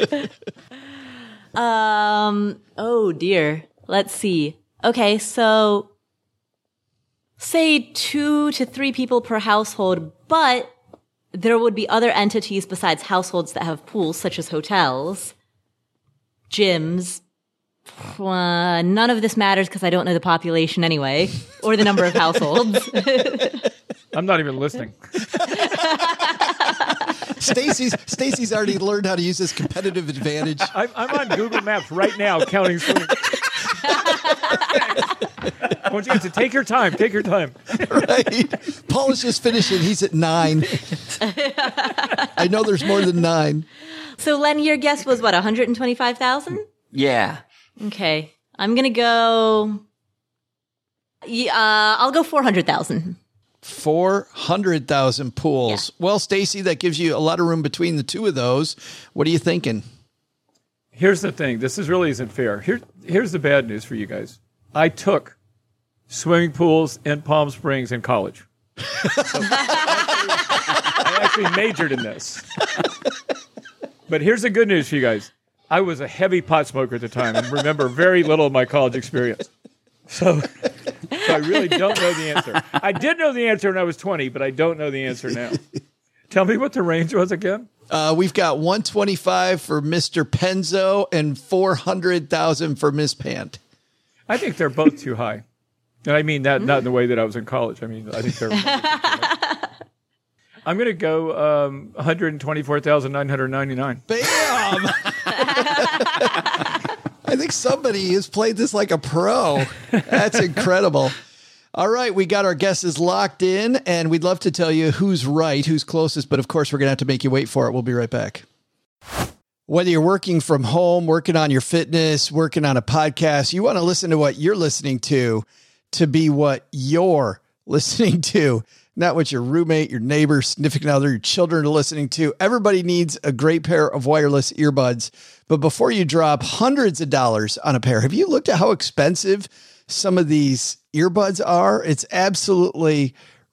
um, oh dear. Let's see. Okay, so say two to three people per household, but there would be other entities besides households that have pools, such as hotels, gyms. Uh, none of this matters because I don't know the population anyway, or the number of households. I'm not even listening. Stacy's Stacy's already learned how to use this competitive advantage. I'm, I'm on Google Maps right now counting swimming. Once you get to take your time, take your time. Right? Paul is just finishing. He's at nine. I know there's more than nine. So, Len, your guess was what, one hundred twenty-five thousand? Yeah. Okay. I'm going to go. Yeah, uh, I'll go four hundred thousand. four hundred thousand pools. Yeah. Well, Stacy, that gives you a lot of room between the two of those. What are you thinking? Here's the thing. This is really isn't fair. Here, here's the bad news for you guys. I took swimming pools in Palm Springs in college. So I actually majored in this. But here's the good news for you guys. I was a heavy pot smoker at the time and remember very little of my college experience. So, so I really don't know the answer. I did know the answer when I was twenty, but I don't know the answer now. Tell me what the range was again. Uh, we've got one twenty-five for Mister Penzo and four hundred thousand for Miss Pant. I think they're both too high. And I mean that not in the way that I was in college. I mean, I think they're I'm going to go um, one hundred twenty-four thousand nine hundred ninety-nine. Bam! I think somebody has played this like a pro. That's incredible. All right, we got our guesses locked in, and we'd love to tell you who's right, who's closest, but of course we're going to have to make you wait for it. We'll be right back. Whether you're working from home, working on your fitness, working on a podcast, you want to listen to what you're listening to to be what you're listening to, not what your roommate, your neighbor, significant other, your children are listening to. Everybody needs a great pair of wireless earbuds. But before you drop hundreds of dollars on a pair, have you looked at how expensive some of these earbuds are? It's absolutely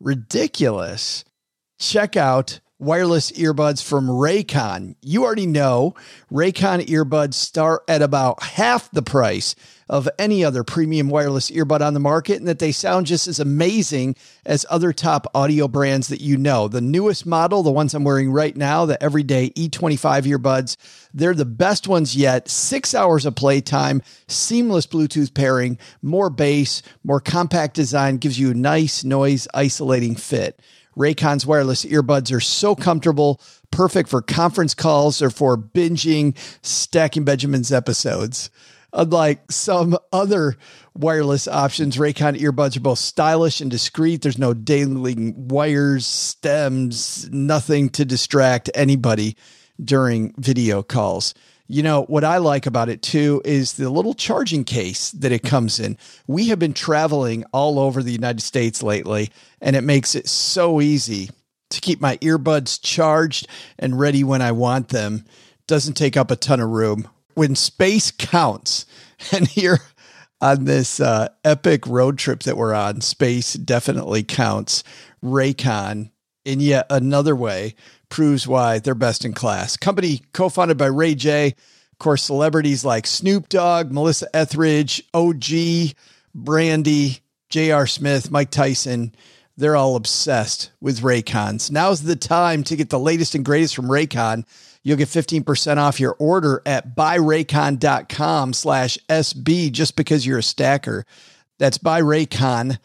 ridiculous. Check out wireless earbuds from Raycon. You already know Raycon earbuds start at about half the price of any other premium wireless earbud on the market, and that they sound just as amazing as other top audio brands that you know. The newest model, the ones I'm wearing right now, the everyday E twenty-five earbuds, they're the best ones yet. Six hours of playtime, seamless Bluetooth pairing, more bass, more compact design, gives you a nice noise isolating fit. Raycon's wireless earbuds are so comfortable, perfect for conference calls or for binging Stacking Benjamins episodes. Unlike some other wireless options, Raycon earbuds are both stylish and discreet. There's no dangling wires, stems, nothing to distract anybody during video calls. You know, what I like about it too is the little charging case that it comes in. We have been traveling all over the United States lately, and it makes it so easy to keep my earbuds charged and ready when I want them. Doesn't take up a ton of room. When space counts, and here on this uh, epic road trip that we're on, space definitely counts. Raycon, in yet another way, proves why they're best in class. Company co-founded by Ray J. Of course, celebrities like Snoop Dogg, Melissa Etheridge, O G, Brandy, J R. Smith, Mike Tyson. They're all obsessed with Raycons. Now's the time to get the latest and greatest from Raycon. You'll get fifteen percent off your order at buyraycon.com slash SB just because you're a stacker. That's buyraycon.com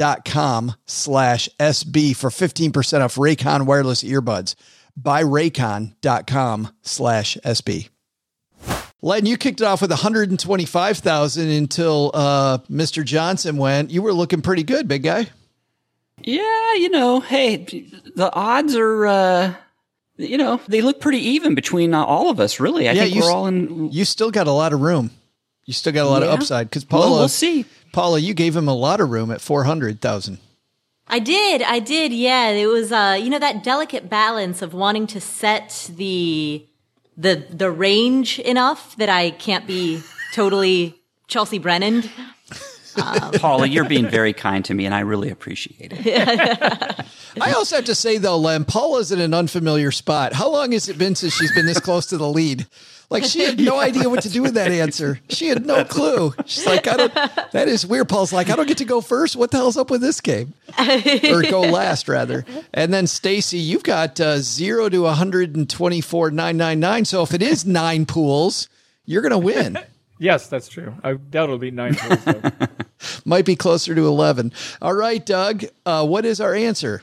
slash SB for fifteen percent off Raycon wireless earbuds. Buyraycon.com slash SB. Len, you kicked it off with one hundred twenty-five thousand until uh, Mister Johnson went. You were looking pretty good, big guy. Yeah, you know, hey, the odds are, uh, you know, they look pretty even between uh, all of us, really. I yeah, think you we're all in. You still got a lot of room. You still got a lot yeah. of upside because Paula, well, we'll see. Paula, you gave him a lot of room at four hundred thousand. I did. I did. Yeah. It was, uh, you know, that delicate balance of wanting to set the, the, the range enough that I can't be totally Chelsea Brennan. Um. Paula, you're being very kind to me, and I really appreciate it. I also have to say, though, Lem, Paula's in an unfamiliar spot. How long has it been since she's been this close to the lead? Like, she had no idea what to do with that answer. She had no clue. She's like, I don't, that is weird. Paul's like, I don't get to go first. What the hell's up with this game? Or go last, rather. And then, Stacy, you've got uh, zero to one hundred twenty-four thousand nine hundred ninety-nine. So if it is nine pools, you're going to win. Yes, that's true. I doubt it'll be nine pools, though. Might be closer to eleven. All right, Doug, uh, what is our answer?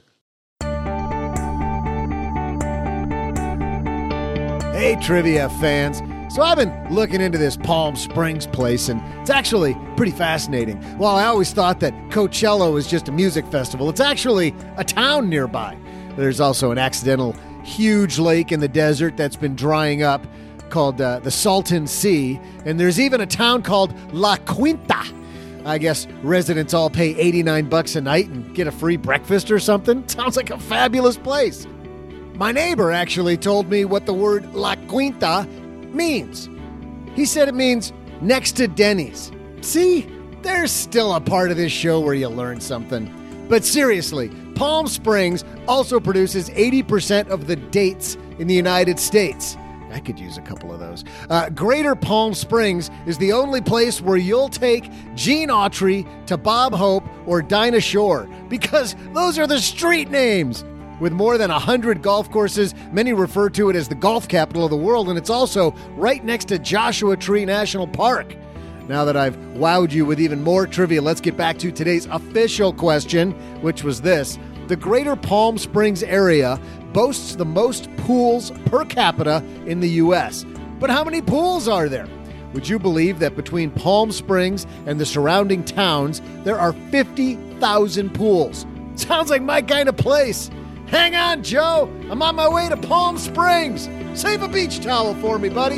Hey, trivia fans. So I've been looking into this Palm Springs place, and it's actually pretty fascinating. While I always thought that Coachella was just a music festival, it's actually a town nearby. There's also an accidental huge lake in the desert that's been drying up called uh, the Salton Sea, and there's even a town called La Quinta. I guess residents all pay eighty-nine bucks a night and get a free breakfast or something. Sounds like a fabulous place. My neighbor actually told me what the word La Quinta means. He said it means next to Denny's. See, there's still a part of this show where you learn something. But seriously, Palm Springs also produces eighty percent of the dates in the United States. I could use a couple of those. Uh, Greater Palm Springs is the only place where you'll take Gene Autry to Bob Hope or Dinah Shore, because those are the street names. With more than one hundred golf courses, many refer to it as the golf capital of the world, and it's also right next to Joshua Tree National Park. Now that I've wowed you with even more trivia, let's get back to today's official question, which was this. the Greater Palm Springs area boasts the most pools per capita in the U S. But how many pools are there? Would you believe that between Palm Springs and the surrounding towns, there are fifty thousand pools? Sounds like my kind of place. Hang on, Joe. I'm on my way to Palm Springs. Save a beach towel for me, buddy.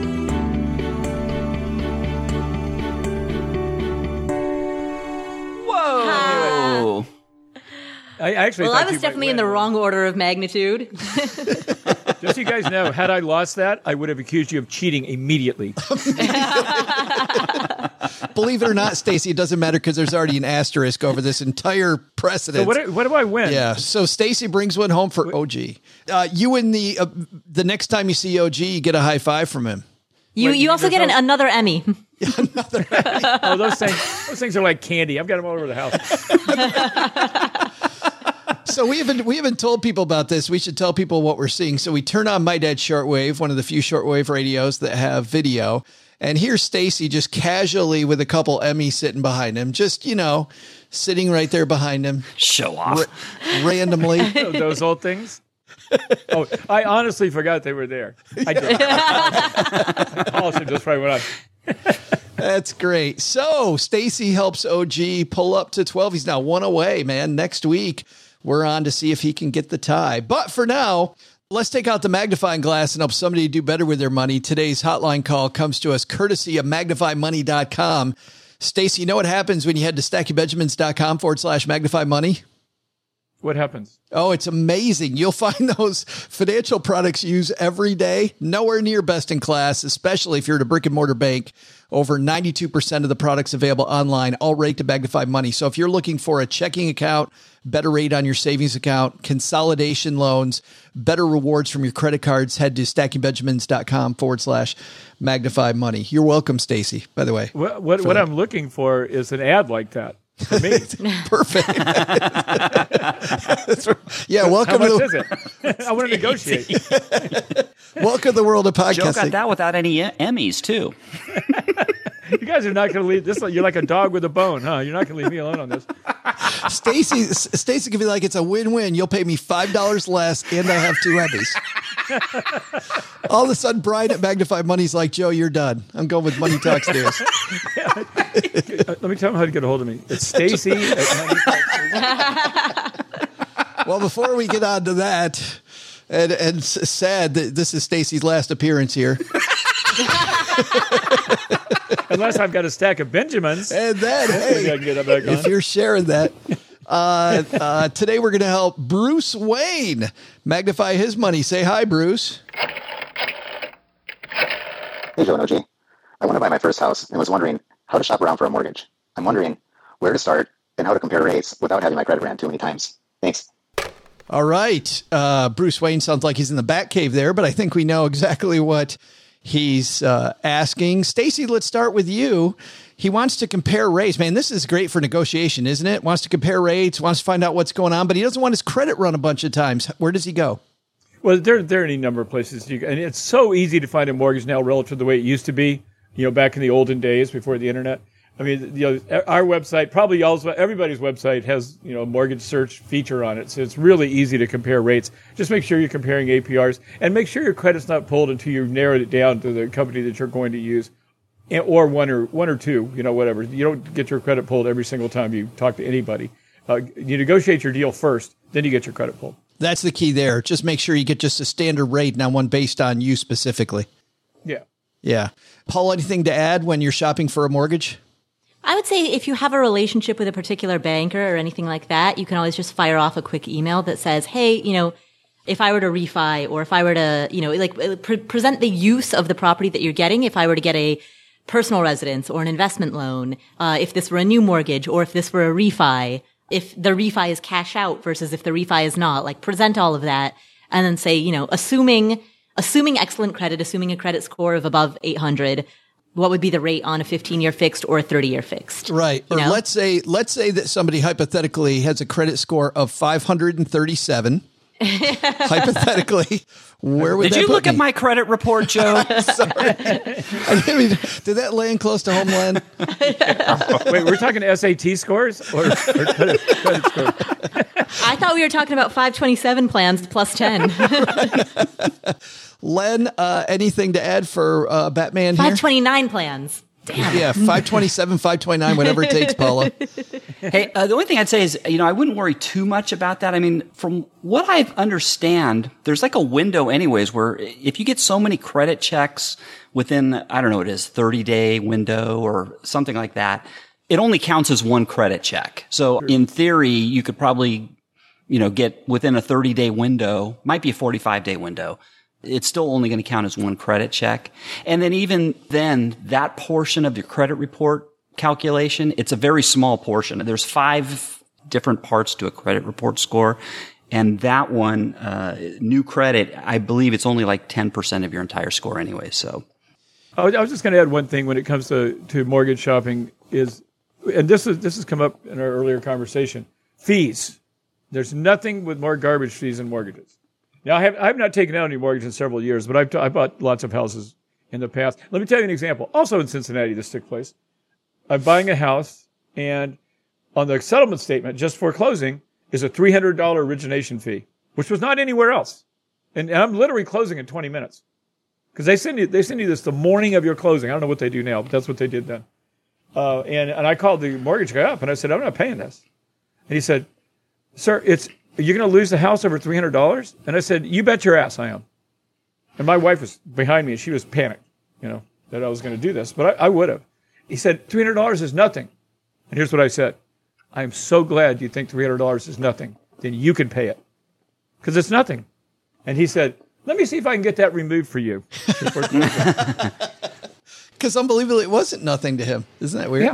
Whoa. I actually well, thought I was you definitely might in the win. wrong order of magnitude. Just so you guys know, had I lost that, I would have accused you of cheating immediately. Believe it or not, Stacy, it doesn't matter because there's already an asterisk over this entire precedent. So what, do- what do I win? Yeah, so Stacy brings one home for O G. Uh, you and the uh, the next time you see O G, you get a high five from him. You Wait, you also there's get an, no- another Emmy. Oh, those things, those things are like candy. I've got them all over the house. So we haven't we haven't told people about this. We should tell people what we're seeing. So we turn on My Dad Shortwave, one of the few shortwave radios that have video. And here's Stacy just casually with a couple Emmys sitting behind him, just, you know, sitting right there behind him. Show off. Ra- randomly. Oh, those old things? Oh, I honestly forgot they were there. I did. I polished it just right when I... That's great. So Stacy helps O G pull up to twelve. He's now one away, man. Next week, we're on to see if he can get the tie. But for now, let's take out the magnifying glass and help somebody do better with their money. Today's hotline call comes to us courtesy of magnify money dot com. Stacy, you know what happens when you head to stacky benjamins dot com forward slash magnify money? What happens? Oh, it's amazing. You'll find those financial products you use every day nowhere near best in class, especially if you're at a brick and mortar bank. Over ninety-two percent of the products available online, all rate to Magnify Money. So if you're looking for a checking account, better rate on your savings account, consolidation loans, better rewards from your credit cards, head to stacky benjamins dot com forward slash magnify money. You're welcome, Stacy, by the way. What, what, what I'm looking for is an ad like that. For me. Perfect. Yeah, welcome How much to is it? I want to negotiate. the welcome to the world of Joe podcasting. got that without any Emmys, too. You guys are not going to leave this. You're like a dog with a bone, huh? You're not going to leave me alone on this. Stacy, Stacy could be like, it's a win-win. You'll pay me five dollars less, and I have two Emmys. All of a sudden, Brian at Magnify Money's like, Joe, you're done. I'm going with Money Talks News. Let me tell them how to get a hold of me. It's Stacy at Well, before we get on to that, and, and s- sad that this is Stacy's last appearance here. Unless I've got a stack of Benjamins. And then, Maybe hey, I can get that back on. if you're sharing that, uh, uh, today we're going to help Bruce Wayne magnify his money. Say hi, Bruce. Hey, Joe and O G. I want to buy my first house and was wondering how to shop around for a mortgage. I'm wondering where to start and how to compare rates without having my credit ran too many times. Thanks. All right. Uh, Bruce Wayne sounds like he's in the Batcave there, but I think we know exactly what he's uh, asking. Stacy, let's start with you. He wants to compare rates. Man, this is great for negotiation, isn't it? Wants to compare rates, wants to find out what's going on, but he doesn't want his credit run a bunch of times. Where does he go? Well, there, there are any number of places. You, and it's so easy to find a mortgage now relative to the way it used to be, you know, back in the olden days before the internet. I mean, you know, our website, probably also everybody's website has, you know, a mortgage search feature on it. So it's really easy to compare rates. Just make sure you're comparing A P Rs and make sure your credit's not pulled until you've narrowed it down to the company that you're going to use, and, or one or one or two, you know, whatever. You don't get your credit pulled every single time you talk to anybody. Uh, you negotiate your deal first, then you get your credit pulled. That's the key there. Just make sure you get just a standard rate, not one based on you specifically. Yeah. Yeah. Paul, anything to add when you're shopping for a mortgage? I would say if you have a relationship with a particular banker or anything like that, you can always just fire off a quick email that says, hey, you know, if I were to refi or if I were to, you know, like pre- present the use of the property that you're getting, if I were to get a personal residence or an investment loan, uh, if this were a new mortgage or if this were a refi, if the refi is cash out versus if the refi is not, like present all of that and then say, you know, assuming, assuming excellent credit, assuming a credit score of above eight hundred, what would be the rate on a fifteen year fixed or a thirty year fixed? Right. Or know? let's say, let's say that somebody hypothetically has a credit score of five hundred thirty-seven. Hypothetically, where would Did that you put look me? at my credit report, Joe? Sorry. I didn't mean, did that land close to Homeland? Wait, we're talking S A T scores or, or credit, credit scores? I thought we were talking about five twenty-seven plans plus ten. Len, uh, anything to add for uh, Batman here? five twenty-nine plans. Damn. Yeah, five twenty-seven, five twenty-nine, whatever it takes, Paula. Hey, uh, the only thing I'd say is, you know, I wouldn't worry too much about that. I mean, from what I understand, there's like a window anyways where if you get so many credit checks within, I don't know what it is, thirty day window or something like that, it only counts as one credit check. So in theory, you could probably, you know, get within a thirty day window, might be a forty-five day window. It's still only going to count as one credit check. And then even then, that portion of your credit report calculation, it's a very small portion. There's five different parts to a credit report score. And that one, uh, new credit, I believe it's only like ten percent of your entire score anyway. So I was just going to add one thing when it comes to, to mortgage shopping is, and this is, this has come up in our earlier conversation, fees. There's nothing with more garbage fees than mortgages. Now, I have, I have not taken out any mortgage in several years, but I've t- I bought lots of houses in the past. Let me tell you an example. Also in Cincinnati, this took place. I'm buying a house, and on the settlement statement, just for closing, is a three hundred dollars origination fee, which was not anywhere else. And, and I'm literally closing in twenty minutes. Because they send you they send you this the morning of your closing. I don't know what they do now, but that's what they did then. Uh, and, and I called the mortgage guy up, and I said, I'm not paying this. And he said, sir, it's... Are you going to lose the house over three hundred dollars? And I said, you bet your ass I am. And my wife was behind me, and she was panicked, you know, that I was going to do this. But I, I would have. He said, three hundred dollars is nothing. And here's what I said. I am so glad you think three hundred dollars is nothing. Then you can pay it. Because it's nothing. And he said, let me see if I can get that removed for you. Because unbelievably, it wasn't nothing to him. Isn't that weird? Yeah.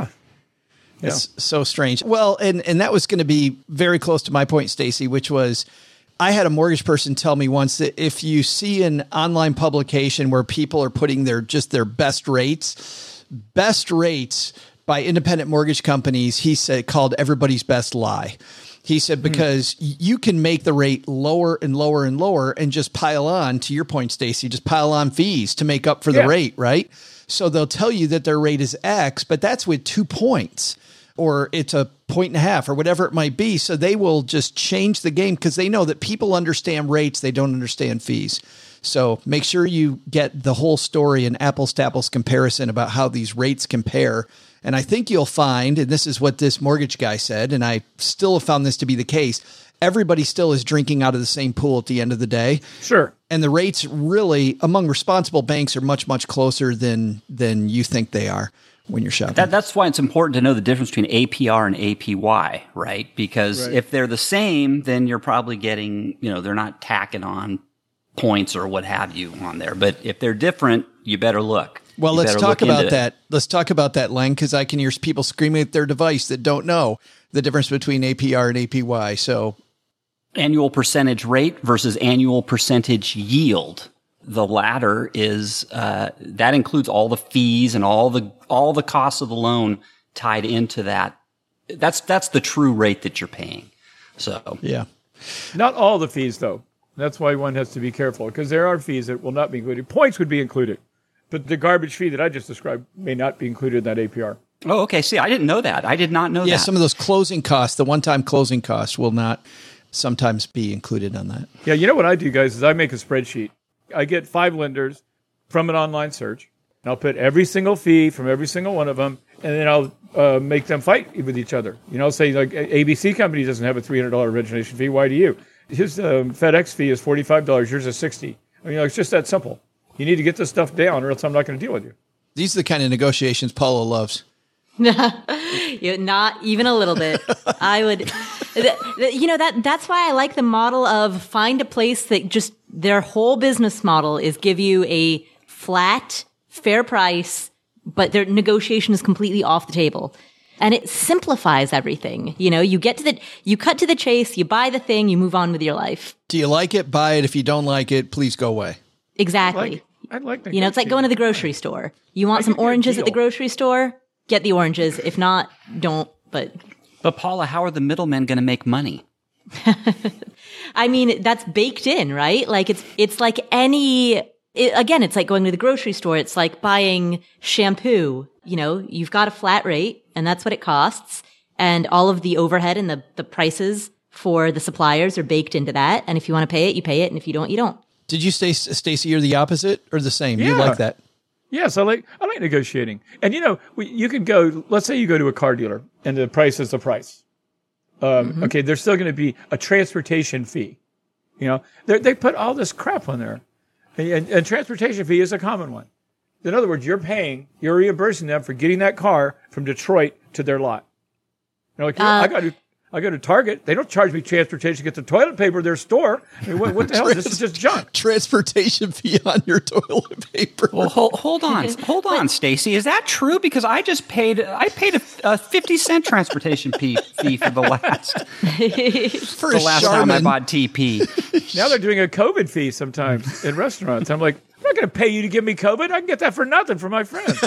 It's yeah. so strange. Well, and, and that was going to be very close to my point, Stacy, which was I had a mortgage person tell me once that if you see an online publication where people are putting their just their best rates, best rates by independent mortgage companies, he said called everybody's best lie. He said, because mm. you can make the rate lower and lower and lower and just pile on, to your point, Stacy, just pile on fees to make up for the yeah. rate, right? So they'll tell you that their rate is X, but that's with two points. Or it's a point and a half or whatever it might be. So they will just change the game because they know that people understand rates. They don't understand fees. So make sure you get the whole story and apples to apples comparison about how these rates compare. And I think you'll find, and this is what this mortgage guy said, and I still have found this to be the case, everybody still is drinking out of the same pool at the end of the day. Sure. And the rates really among responsible banks are much, much closer than than you think they are when you're shopping. That, that's why it's important to know the difference between A P R and A P Y, right? Because right. if they're the same, then you're probably getting, you know, they're not tacking on points or what have you on there. But if they're different, you better look. Well, you let's talk about that. Let's talk about that, Len, because I can hear people screaming at their device that don't know the difference between A P R and A P Y. So annual percentage rate versus annual percentage yield. The latter is, uh, that includes all the fees and all the, all the costs of the loan tied into that. That's, that's the true rate that you're paying. So, yeah. Not all the fees though. That's why one has to be careful because there are fees that will not be included. Points would be included, but the garbage fee that I just described may not be included in that A P R. Oh, okay. See, I didn't know that. I did not know yeah, that. Yeah. Some of those closing costs, the one-time closing costs will not sometimes be included on that. Yeah. You know what I do, guys, is I make a spreadsheet. I get five lenders from an online search, and I'll put every single fee from every single one of them, and then I'll uh, make them fight with each other. You know, say like A B C company doesn't have a three hundred dollars origination fee. Why do you? His um, FedEx fee is forty-five dollars. Yours is sixty dollars. I mean, you know, it's just that simple. You need to get this stuff down, or else I'm not going to deal with you. These are the kind of negotiations Paula loves. Not even a little bit. I would, you know, that that's why I like the model of find a place that just their whole business model is give you a flat, fair price, but their negotiation is completely off the table. And it simplifies everything. You know, you get to the, you cut to the chase, you buy the thing, you move on with your life. Do you like it? Buy it. If you don't like it, please go away. Exactly. I'd like, I'd like you know, it's like going to the grocery store. You want I some oranges at the grocery store? Get the oranges. If not, don't. But But Paula, how are the middlemen going to make money? I mean, that's baked in, right? Like it's it's like any it, again, it's like going to the grocery store. It's like buying shampoo. You know, you've got a flat rate and that's what it costs. And all of the overhead and the, the prices for the suppliers are baked into that. And if you want to pay it, you pay it. And if you don't, you don't. Did you say, Stacy, you're the opposite or the same? Yeah. You like that? Yes, I like I like negotiating. And, you know, we, you can go, let's say you go to a car dealer and the price is the price. Um, mm-hmm. Okay, there's still going to be a transportation fee. You know, they put all this crap on there. And, and transportation fee is a common one. In other words, you're paying, you're reimbursing them for getting that car from Detroit to their lot. You know, like, uh, I got to, I go to Target. They don't charge me transportation to get the toilet paper to their store. I mean, what, what the hell? This is just junk. Transportation fee on your toilet paper. Well, hold, hold on, hold on, Stacy. Is that true? Because I just paid, I paid a, a fifty cent transportation fee, fee for the last, for the last Charmin. time I bought T P. Now they're doing a COVID fee sometimes in restaurants. I'm like, I'm not going to pay you to give me COVID. I can get that for nothing from my friends.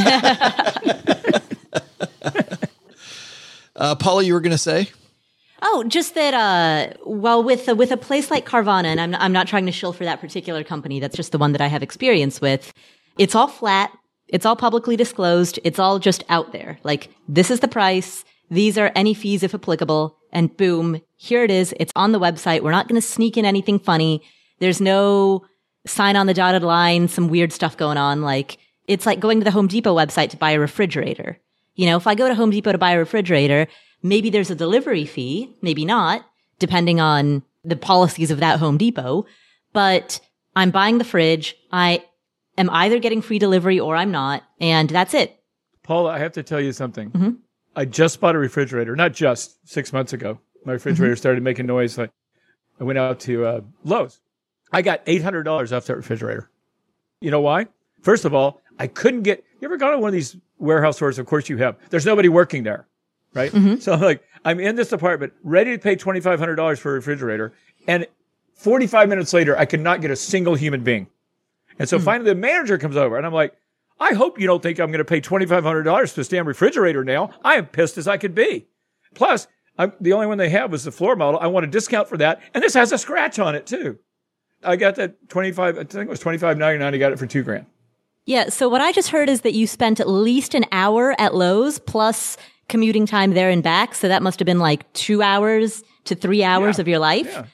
uh, Paula, you were going to say? Oh, just that, uh, well, with, uh, with a place like Carvana, and I'm, I'm not trying to shill for that particular company. That's just the one that I have experience with. It's all flat. It's all publicly disclosed. It's all just out there. Like, this is the price. These are any fees if applicable. And boom, here it is. It's on the website. We're not going to sneak in anything funny. There's no sign on the dotted line, some weird stuff going on. Like, it's like going to the Home Depot website to buy a refrigerator. You know, if I go to Home Depot to buy a refrigerator, maybe there's a delivery fee, maybe not, depending on the policies of that Home Depot. But I'm buying the fridge. I am either getting free delivery or I'm not. And that's it. Paula, I have to tell you something. Mm-hmm. I just bought a refrigerator, not just six months ago. My refrigerator mm-hmm. started making noise. Like I went out to uh, Lowe's. I got eight hundred dollars off that refrigerator. You know why? First of all, I couldn't get, you ever gone to one of these warehouse stores? Of course you have. There's nobody working there. Right? Mm-hmm. So I'm like, I'm in this apartment, ready to pay twenty-five hundred dollars for a refrigerator. And forty-five minutes later, I could not get a single human being. And so mm-hmm. finally the manager comes over and I'm like, I hope you don't think I'm going to pay twenty-five hundred dollars for a damn refrigerator now. I am pissed as I could be. Plus, I'm, the only one they have was the floor model. I want a discount for that. And this has a scratch on it too. I got that twenty-five, I think it was twenty-five ninety-nine. I got it for two grand. Yeah. So what I just heard is that you spent at least an hour at Lowe's plus commuting time there and back. So that must have been like two hours to three hours yeah. of your life yeah.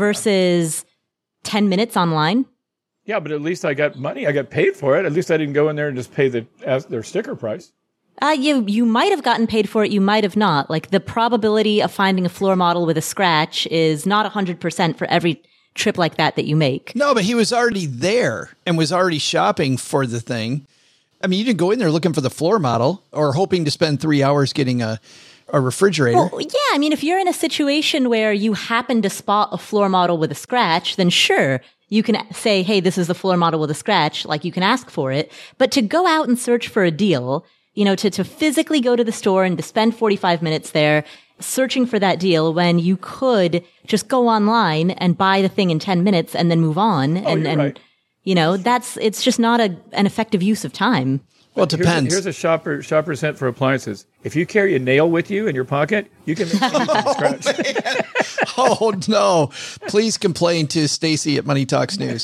versus ten minutes online. Yeah, but at least I got money. I got paid for it. At least I didn't go in there and just pay the their sticker price. Uh, you, you might have gotten paid for it. You might have not. Like the probability of finding a floor model with a scratch is not one hundred percent for every trip like that that you make. No, but he was already there and was already shopping for the thing. I mean, you didn't go in there looking for the floor model or hoping to spend three hours getting a, a refrigerator. Well, yeah. I mean, if you're in a situation where you happen to spot a floor model with a scratch, then sure, you can say, hey, this is the floor model with a scratch. Like you can ask for it. But to go out and search for a deal, you know, to, to physically go to the store and to spend forty-five minutes there searching for that deal when you could just go online and buy the thing in ten minutes and then move on. Oh, and, you're and, right. You know, that's, it's just not a, an effective use of time. Well, it depends. Here's, here's a shopper, shopper's hint for appliances. If you carry a nail with you in your pocket, you can make anything from scratch. Oh, no. Please complain to Stacy at Money Talks News.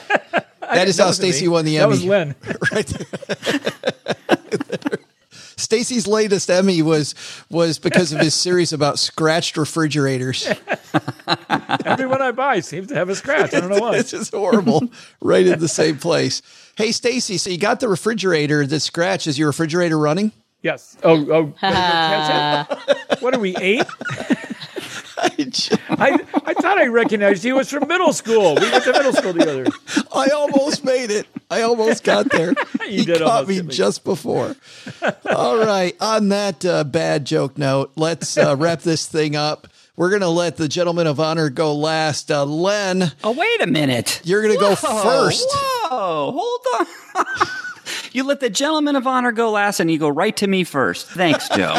That is that how Stacy won the that Emmy. Was Lynn. Right there. Stacy's latest Emmy was was because of his series about scratched refrigerators. Everyone I buy seems to have a scratch. I don't know why. This is horrible. Right in the same place. Hey, Stacy, so you got the refrigerator that scratched. Is your refrigerator running? Yes. Oh, oh. What are we, eight? I, I thought I recognized you. It was from middle school. We went to middle school together. I almost made it. I almost got there. You he did caught me me just before. All right. On that uh, bad joke note, let's uh, wrap this thing up. We're going to let the gentleman of honor go last. Uh, Len. Oh, wait a minute. You're going to go first. Whoa, hold on. You let the gentleman of honor go last and you go right to me first. Thanks, Joe.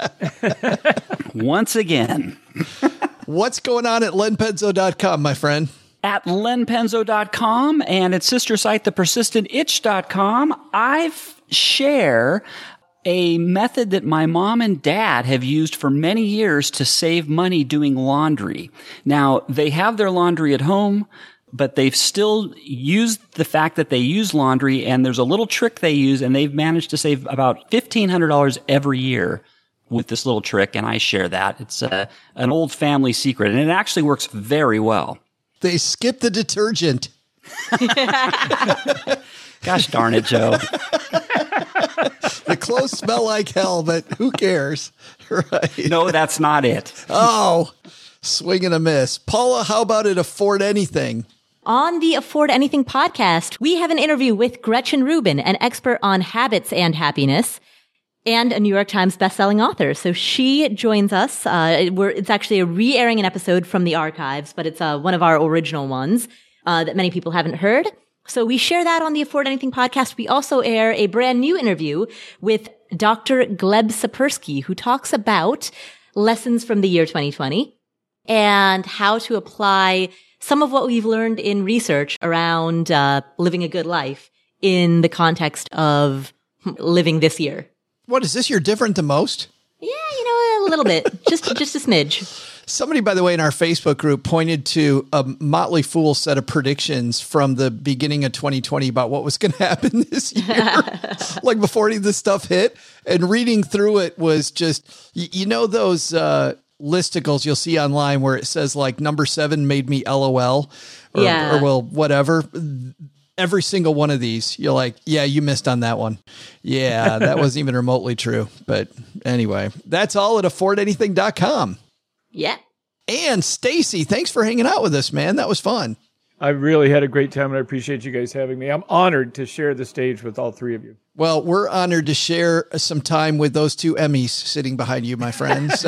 Once again. What's going on at len penzo dot com, my friend? At len penzo dot com and its sister site, the persistent itch dot com, I share a method that my mom and dad have used for many years to save money doing laundry. Now, they have their laundry at home, but they've still used the fact that they use laundry, and there's a little trick they use, and they've managed to save about fifteen hundred dollars every year with this little trick, and I share that. It's a, an old family secret, and it actually works very well. They skip the detergent. Gosh darn it, Joe. The clothes smell like hell, but who cares? Right? No, that's not it. Oh, swing and a miss. Paula, how about it Afford Anything? On the Afford Anything podcast, we have an interview with Gretchen Rubin, an expert on habits and happiness, and a New York Times bestselling author. So she joins us. Uh, we're, it's actually a re-airing an episode from the archives, but it's uh, one of our original ones uh, that many people haven't heard. So we share that on the Afford Anything podcast. We also air a brand new interview with Doctor Gleb Sapersky, who talks about lessons from the year twenty twenty and how to apply some of what we've learned in research around uh, living a good life in the context of living this year. What, is this year different than most? Yeah, you know, a little bit. just just a smidge. Somebody, by the way, in our Facebook group pointed to a Motley Fool set of predictions from the beginning of twenty twenty about what was going to happen this year, like before any of this stuff hit. And reading through it was just, you, you know, those uh, listicles you'll see online where it says like number seven made me LOL or, yeah. or well, whatever. Every single one of these, you're like, yeah, you missed on that one. Yeah, that wasn't even remotely true. But anyway, that's all at afford anything dot com. Yeah. And Stacy, thanks for hanging out with us, man. That was fun. I really had a great time, and I appreciate you guys having me. I'm honored to share the stage with all three of you. Well, we're honored to share some time with those two Emmys sitting behind you, my friends.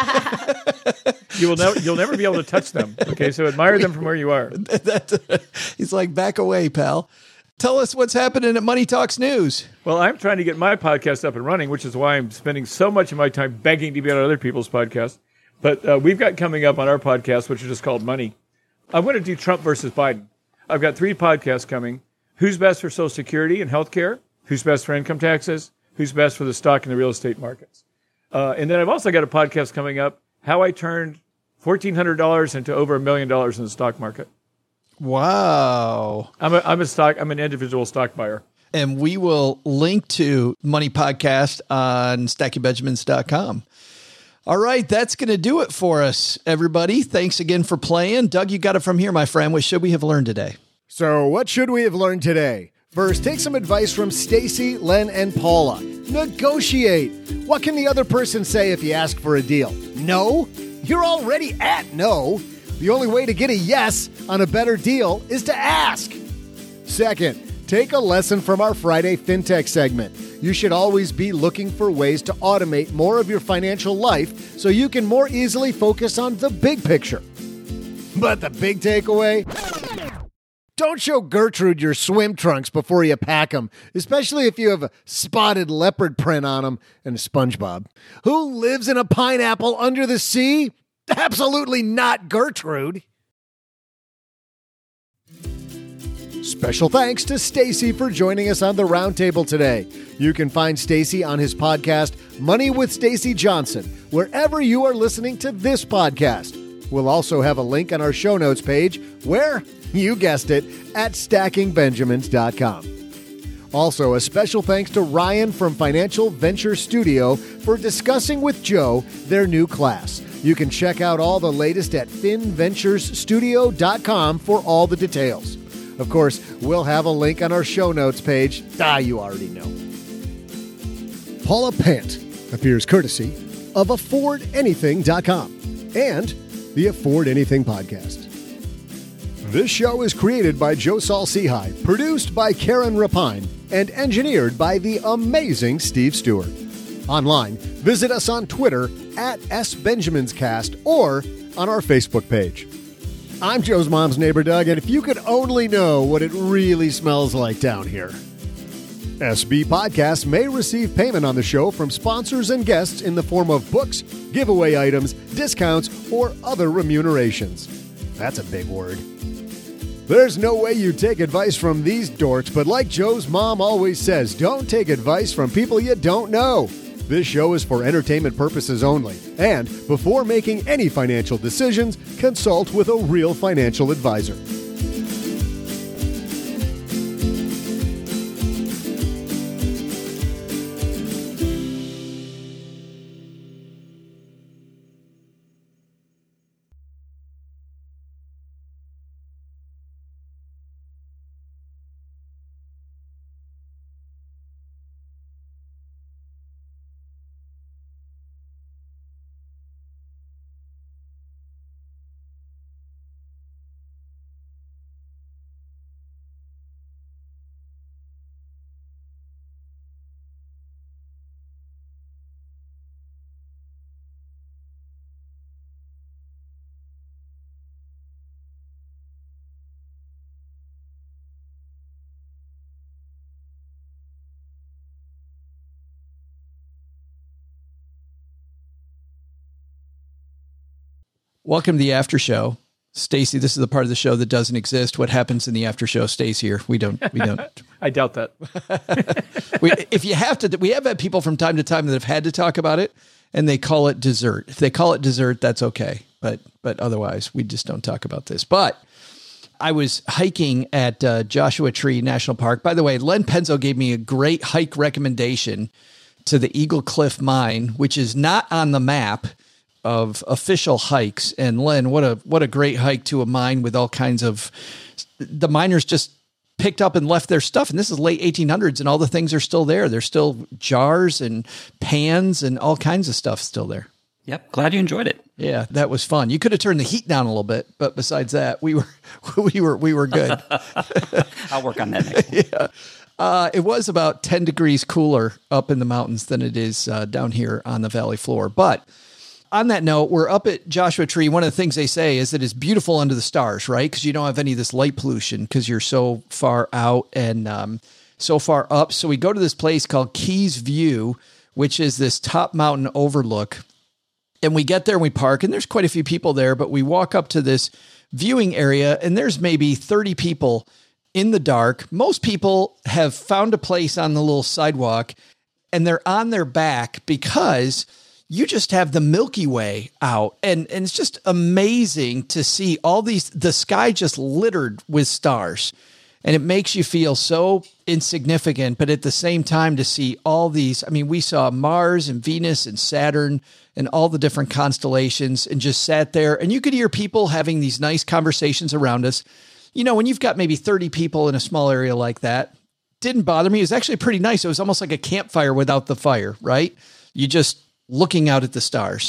You will never, you'll never be able to touch them. Okay, so admire them from where you are. That, he's like, back away, pal. Tell us what's happening at Money Talks News. Well, I'm trying to get my podcast up and running, which is why I'm spending so much of my time begging to be on other people's podcasts. But uh, we've got coming up on our podcast, which is just called Money. I want to do Trump versus Biden. I've got three podcasts coming. Who's best for Social Security and healthcare? Who's best for income taxes? Who's best for the stock and the real estate markets? Uh, and then I've also got a podcast coming up, how I turned fourteen hundred dollars into over a million dollars in the stock market. Wow. I'm a, I'm a stock, I'm an individual stock buyer. And we will link to Money Podcast on stacky benjamins dot com. All right, that's going to do it for us, everybody. Thanks again for playing. Doug, you got it from here, my friend. What should we have learned today? So what should we have learned today? First, take some advice from Stacy, Len, and Paula. Negotiate. What can the other person say if you ask for a deal? No? You're already at no. The only way to get a yes on a better deal is to ask. Second, take a lesson from our Friday FinTech segment. You should always be looking for ways to automate more of your financial life so you can more easily focus on the big picture. But the big takeaway? Don't show Gertrude your swim trunks before you pack them, especially if you have a spotted leopard print on them and a SpongeBob. Who lives in a pineapple under the sea? Absolutely not Gertrude. Special thanks to Stacy for joining us on the roundtable today. You can find Stacy on his podcast, Money with Stacy Johnson, wherever you are listening to this podcast. We'll also have a link on our show notes page where, you guessed it, at stacking benjamins dot com. Also, a special thanks to Ryan from Financial Venture Studio for discussing with Joe their new class. You can check out all the latest at fin ventures studio dot com for all the details. Of course, we'll have a link on our show notes page. Ah, you already know. Paula Pant appears courtesy of afford anything dot com and the Afford Anything podcast. This show is created by Joe Saul-Sehy, produced by Karen Rapine, and engineered by the amazing Steve Stewart. Online, visit us on Twitter at S Benjamins Cast or on our Facebook page. I'm Joe's mom's neighbor, Doug, and if you could only know what it really smells like down here. S B Podcasts may receive payment on the show from sponsors and guests in the form of books, giveaway items, discounts, or other remunerations. That's a big word. There's no way you take advice from these dorks, but like Joe's mom always says, don't take advice from people you don't know. This show is for entertainment purposes only, and before making any financial decisions, consult with a real financial advisor. Welcome to the after show. Stacy, this is the part of the show that doesn't exist. What happens in the after show stays here. We don't, we don't. I doubt that. we, if you have to, we have had people from time to time that have had to talk about it and they call it dessert. If they call it dessert, that's okay. But, but otherwise we just don't talk about this. But I was hiking at uh, Joshua Tree National Park. By the way, Len Penzo gave me a great hike recommendation to the Eagle Cliff Mine, which is not on the map of official hikes. And Len, what a what a great hike to a mine with all kinds of, the miners just picked up and left their stuff. And this is late eighteen hundreds and all the things are still there. There's still jars and pans and all kinds of stuff still there. Yep. Glad you enjoyed it. Yeah, that was fun. You could have turned the heat down a little bit, but besides that, we were we were we were good. I'll work on that next. Yeah. Uh, it was about ten degrees cooler up in the mountains than it is uh, down here on the valley floor. But on that note, we're up at Joshua Tree. One of the things they say is that it's beautiful under the stars, right? Because you don't have any of this light pollution because you're so far out and um, so far up. So we go to this place called Keys View, which is this top mountain overlook. And we get there and we park, and there's quite a few people there, but we walk up to this viewing area, and there's maybe thirty people in the dark. Most people have found a place on the little sidewalk, and they're on their back because you just have the Milky Way out. And, and it's just amazing to see all these, the sky just littered with stars. And it makes you feel so insignificant, but at the same time to see all these, I mean, we saw Mars and Venus and Saturn and all the different constellations and just sat there, and you could hear people having these nice conversations around us. You know, when you've got maybe thirty people in a small area like that, didn't bother me. It was actually pretty nice. It was almost like a campfire without the fire, right? You just looking out at the stars.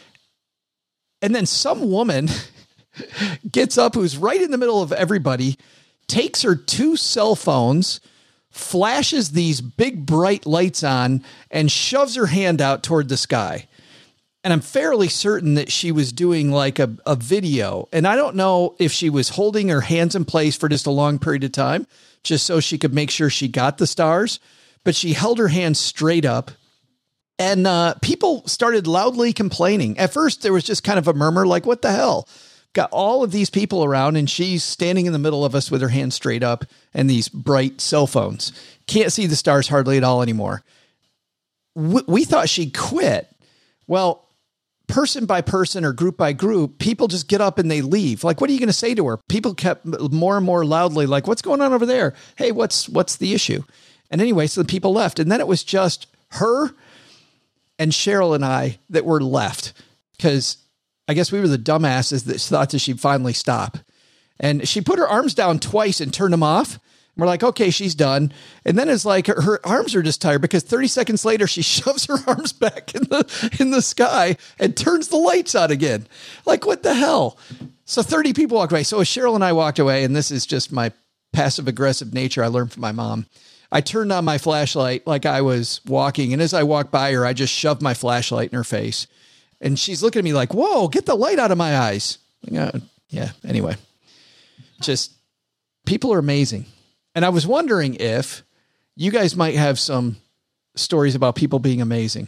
And then some woman gets up who's right in the middle of everybody, takes her two cell phones, flashes these big bright lights on, and shoves her hand out toward the sky. And I'm fairly certain that she was doing like a, a video. And I don't know if she was holding her hands in place for just a long period of time, just so she could make sure she got the stars. But she held her hands straight up. And uh, people started loudly complaining. At first, there was just kind of a murmur like, what the hell? Got all of these people around, and she's standing in the middle of us with her hands straight up and these bright cell phones. Can't see the stars hardly at all anymore. We, we thought she quit. Well, person by person or group by group, people just get up and they leave. Like, what are you going to say to her? People kept more and more loudly like, what's going on over there? Hey, what's what's the issue? And anyway, so the people left. And then it was just her and Cheryl and I that were left because I guess we were the dumbasses that thought that she'd finally stop. And she put her arms down twice and turned them off. And we're like, okay, she's done. And then it's like her, her arms are just tired because thirty seconds later, she shoves her arms back in the, in the sky and turns the lights on again. Like, what the hell? So thirty people walked away. So as Cheryl and I walked away, and this is just my passive aggressive nature I learned from my mom, I turned on my flashlight like I was walking. And as I walked by her, I just shoved my flashlight in her face. And she's looking at me like, whoa, get the light out of my eyes. Like, oh, yeah. Anyway, just people are amazing. And I was wondering if you guys might have some stories about people being amazing.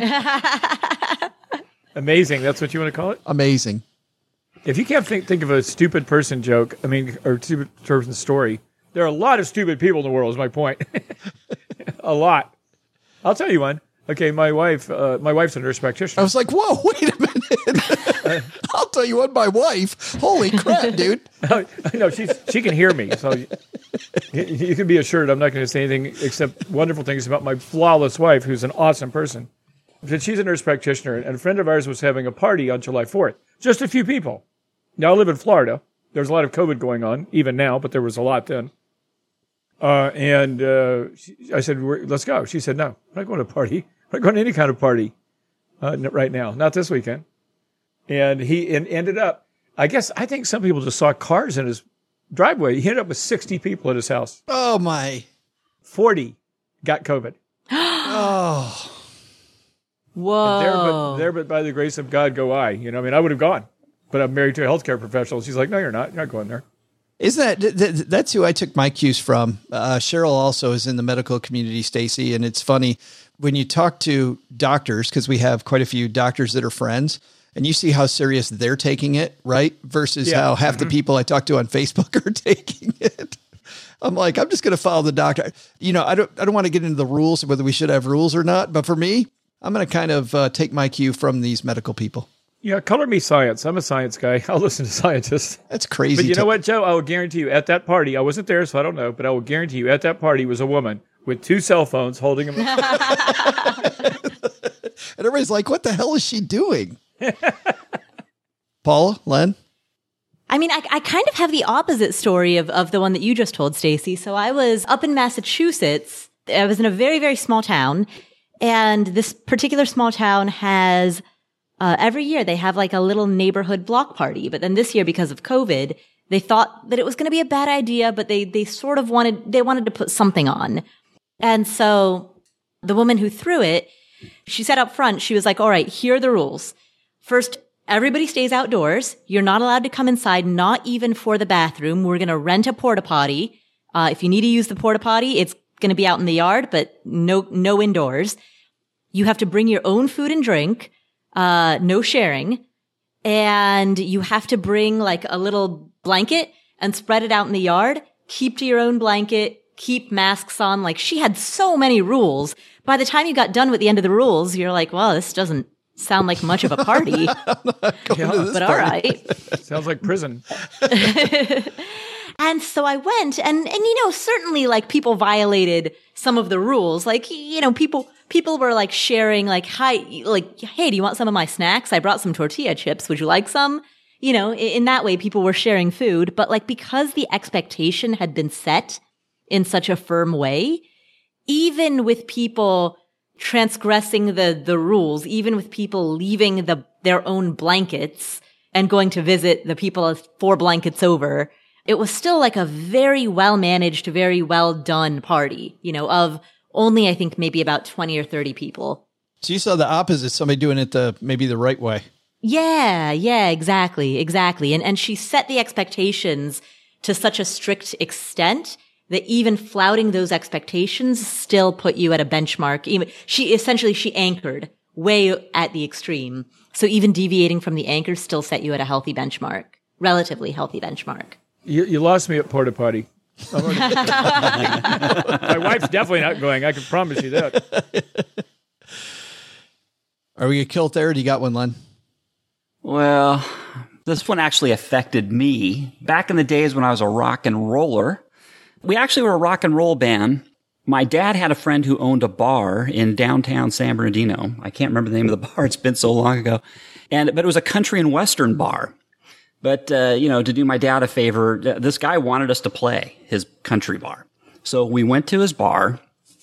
Amazing. That's what you want to call it? Amazing. If you can't think, think of a stupid person joke, I mean, or stupid person story, there are a lot of stupid people in the world is my point. A lot. I'll tell you one. Okay, my wife, uh, my wife's a nurse practitioner. I was like, whoa, wait a minute. I'll tell you what, my wife, holy crap, dude. No, she's, she can hear me. So you, you can be assured I'm not going to say anything except wonderful things about my flawless wife, who's an awesome person. But she's a nurse practitioner, and a friend of ours was having a party on July fourth. Just a few people. Now, I live in Florida. There's a lot of COVID going on, even now, but there was a lot then. Uh, and uh, she, I said, let's go. She said, no, I'm not going to a party. I'm not going to any kind of party uh, right now, not this weekend. And he and ended up, I guess, I think some people just saw cars in his driveway. He ended up with sixty people at his house. Oh, my. forty got COVID. Oh. Whoa. There but, there, but by the grace of God go I. You know, I mean, I would have gone, but I'm married to a healthcare professional. She's like, no, you're not. You're not going there. Isn't that, th- th- that's who I took my cues from. Uh, Cheryl also is in the medical community, Stacy. And it's funny when you talk to doctors, because we have quite a few doctors that are friends, and you see how serious they're taking it, right? Versus Yeah. how half Mm-hmm. the people I talk to on Facebook are taking it. I'm like, I'm just going to follow the doctor. You know, I don't, I don't want to get into the rules of whether we should have rules or not. But for me, I'm going to kind of uh, take my cue from these medical people. Yeah, color me science. I'm a science guy. I'll listen to scientists. That's crazy. But you to- know what, Joe? I will guarantee you at that party, I wasn't there, so I don't know, but I will guarantee you at that party was a woman with two cell phones holding them. And everybody's like, what the hell is she doing? Paula, Len? I mean, I, I kind of have the opposite story of, of the one that you just told, Stacey. So I was up in Massachusetts. I was in a very, very small town. And this particular small town has, uh, every year they have like a little neighborhood block party. But then this year, because of COVID, they thought that it was going to be a bad idea, but they, they sort of wanted, they wanted to put something on. And so the woman who threw it, she said up front, she was like, all right, here are the rules. First, everybody stays outdoors. You're not allowed to come inside, not even for the bathroom. We're going to rent a porta potty. Uh, if you need to use the porta potty, it's going to be out in the yard, but no, no indoors. You have to bring your own food and drink, uh, no sharing. And you have to bring like a little blanket and spread it out in the yard. Keep to your own blanket. Keep masks on. Like, she had so many rules. By the time you got done with the end of the rules, you're like, well, this doesn't sound like much of a party. Yeah, but all right. Sounds like prison. And so I went and, and, you know, certainly like people violated some of the rules. Like, you know, people, people were like sharing like, hi, like, hey, do you want some of my snacks? I brought some tortilla chips. Would you like some? You know, in, in that way, people were sharing food. But like, because the expectation had been set in such a firm way, even with people transgressing the, the rules, even with people leaving the, their own blankets and going to visit the people four blankets over, it was still like a very well managed, very well done party, you know, of only, I think, maybe about twenty or thirty people. So you saw the opposite, somebody doing it the maybe the right way. Yeah, yeah, exactly, exactly. And, and she set the expectations to such a strict extent that even flouting those expectations still put you at a benchmark. Even she essentially, she anchored way at the extreme. So even deviating from the anchor still set you at a healthy benchmark, relatively healthy benchmark. You, you lost me at porta potty. Already... My wife's definitely not going. I can promise you that. Are we going to kill it there, or do you got one, Len? Well, this one actually affected me. Back in the days when I was a rock and roller, we actually were a rock and roll band. My dad had a friend who owned a bar in downtown San Bernardino. I can't remember the name of the bar. It's been so long ago. And, but it was a country and western bar. But, uh, you know, to do my dad a favor, this guy wanted us to play his country bar. So we went to his bar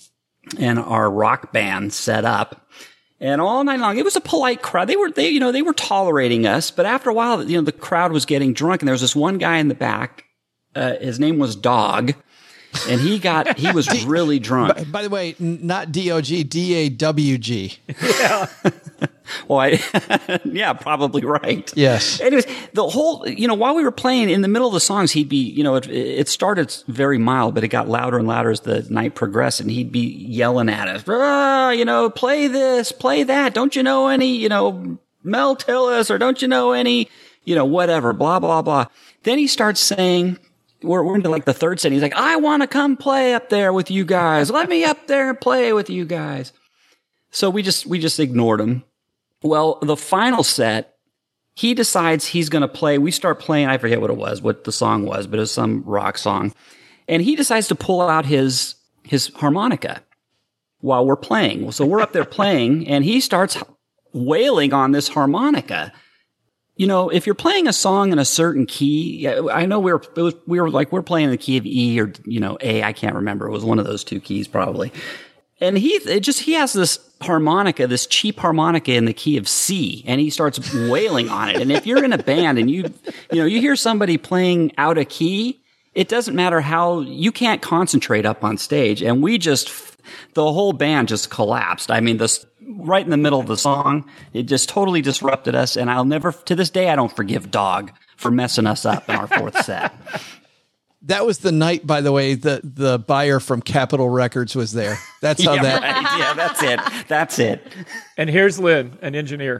and our rock band set up. And all night long, it was a polite crowd. They were, they, you know, they were tolerating us. But after a while, you know, the crowd was getting drunk and there was this one guy in the back. Uh, his name was Dog. And he got, he was really drunk. By, by the way, n- not D O G, D A W G. Yeah. Well, I, yeah, probably right. Yes. Anyways, the whole, you know, while we were playing in the middle of the songs, he'd be, you know, it, it started very mild, but it got louder and louder as the night progressed, and he'd be yelling at us, ah, you know, play this, play that. Don't you know any, you know, Mel Tillis, or don't you know any, you know, whatever, blah, blah, blah. Then he starts saying, we're, we're into like the third set. He's like, I want to come play up there with you guys. Let me up there and play with you guys. So we just, we just ignored him. Well, the final set, he decides he's going to play. We start playing. I forget what it was, what the song was, but it was some rock song. And he decides to pull out his, his harmonica while we're playing. So we're up there playing and he starts wailing on this harmonica. You know, if you're playing a song in a certain key, I know we were, it was, we were like, we're playing in the key of E or, you know, A, I can't remember. It was one of those two keys probably. And he it just, he has this harmonica, this cheap harmonica in the key of C, and he starts wailing on it. And if you're in a band and you, you know, you hear somebody playing out of key, it doesn't matter how, you can't concentrate up on stage. And we just, the whole band just collapsed. I mean, this, right in the middle of the song, it just totally disrupted us. And I'll never, to this day, I don't forgive Dog for messing us up in our fourth set. That was the night, by the way, the, the buyer from Capitol Records was there. That's how yeah, that. Right. Yeah, that's it. That's it. And here's Lynn, an engineer.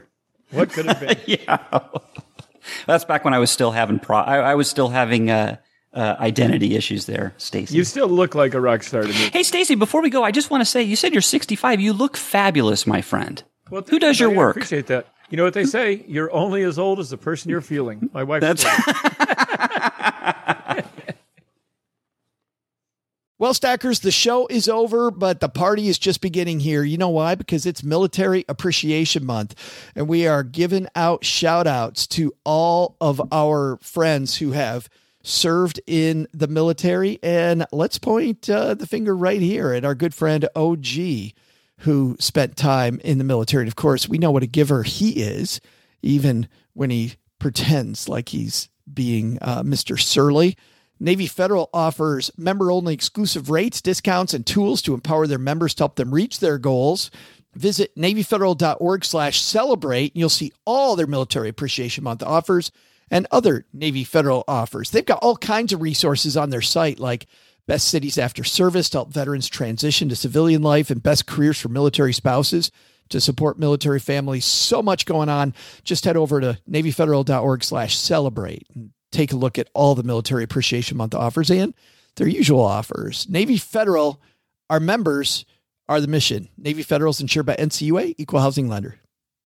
What could have been? Yeah. That's back when I was still having pro. I, I was still having uh, uh, identity issues there, Stacy. You still look like a rock star to me. Hey, Stacy, before we go, I just want to say, you said you're sixty-five. You look fabulous, my friend. Well, who does your I work? appreciate that. You know what they say? You're only as old as the person you're feeling. My wife. That's. Well, Stackers, the show is over, but the party is just beginning here. You know why? Because it's Military Appreciation Month, and we are giving out shout outs to all of our friends who have served in the military. And let's point uh, the finger right here at our good friend O G, who spent time in the military. And of course, we know what a giver he is, even when he pretends like he's being uh, Mister Surly. Navy Federal offers member-only exclusive rates, discounts, and tools to empower their members to help them reach their goals. Visit NavyFederal.org slash celebrate, and you'll see all their Military Appreciation Month offers and other Navy Federal offers. They've got all kinds of resources on their site, like best cities after service to help veterans transition to civilian life and best careers for military spouses to support military families. So much going on. Just head over to NavyFederal.org slash celebrate and take a look at all the Military Appreciation Month offers and their usual offers. Navy Federal, our members are the mission. Navy Federal is insured by N C U A, Equal Housing Lender.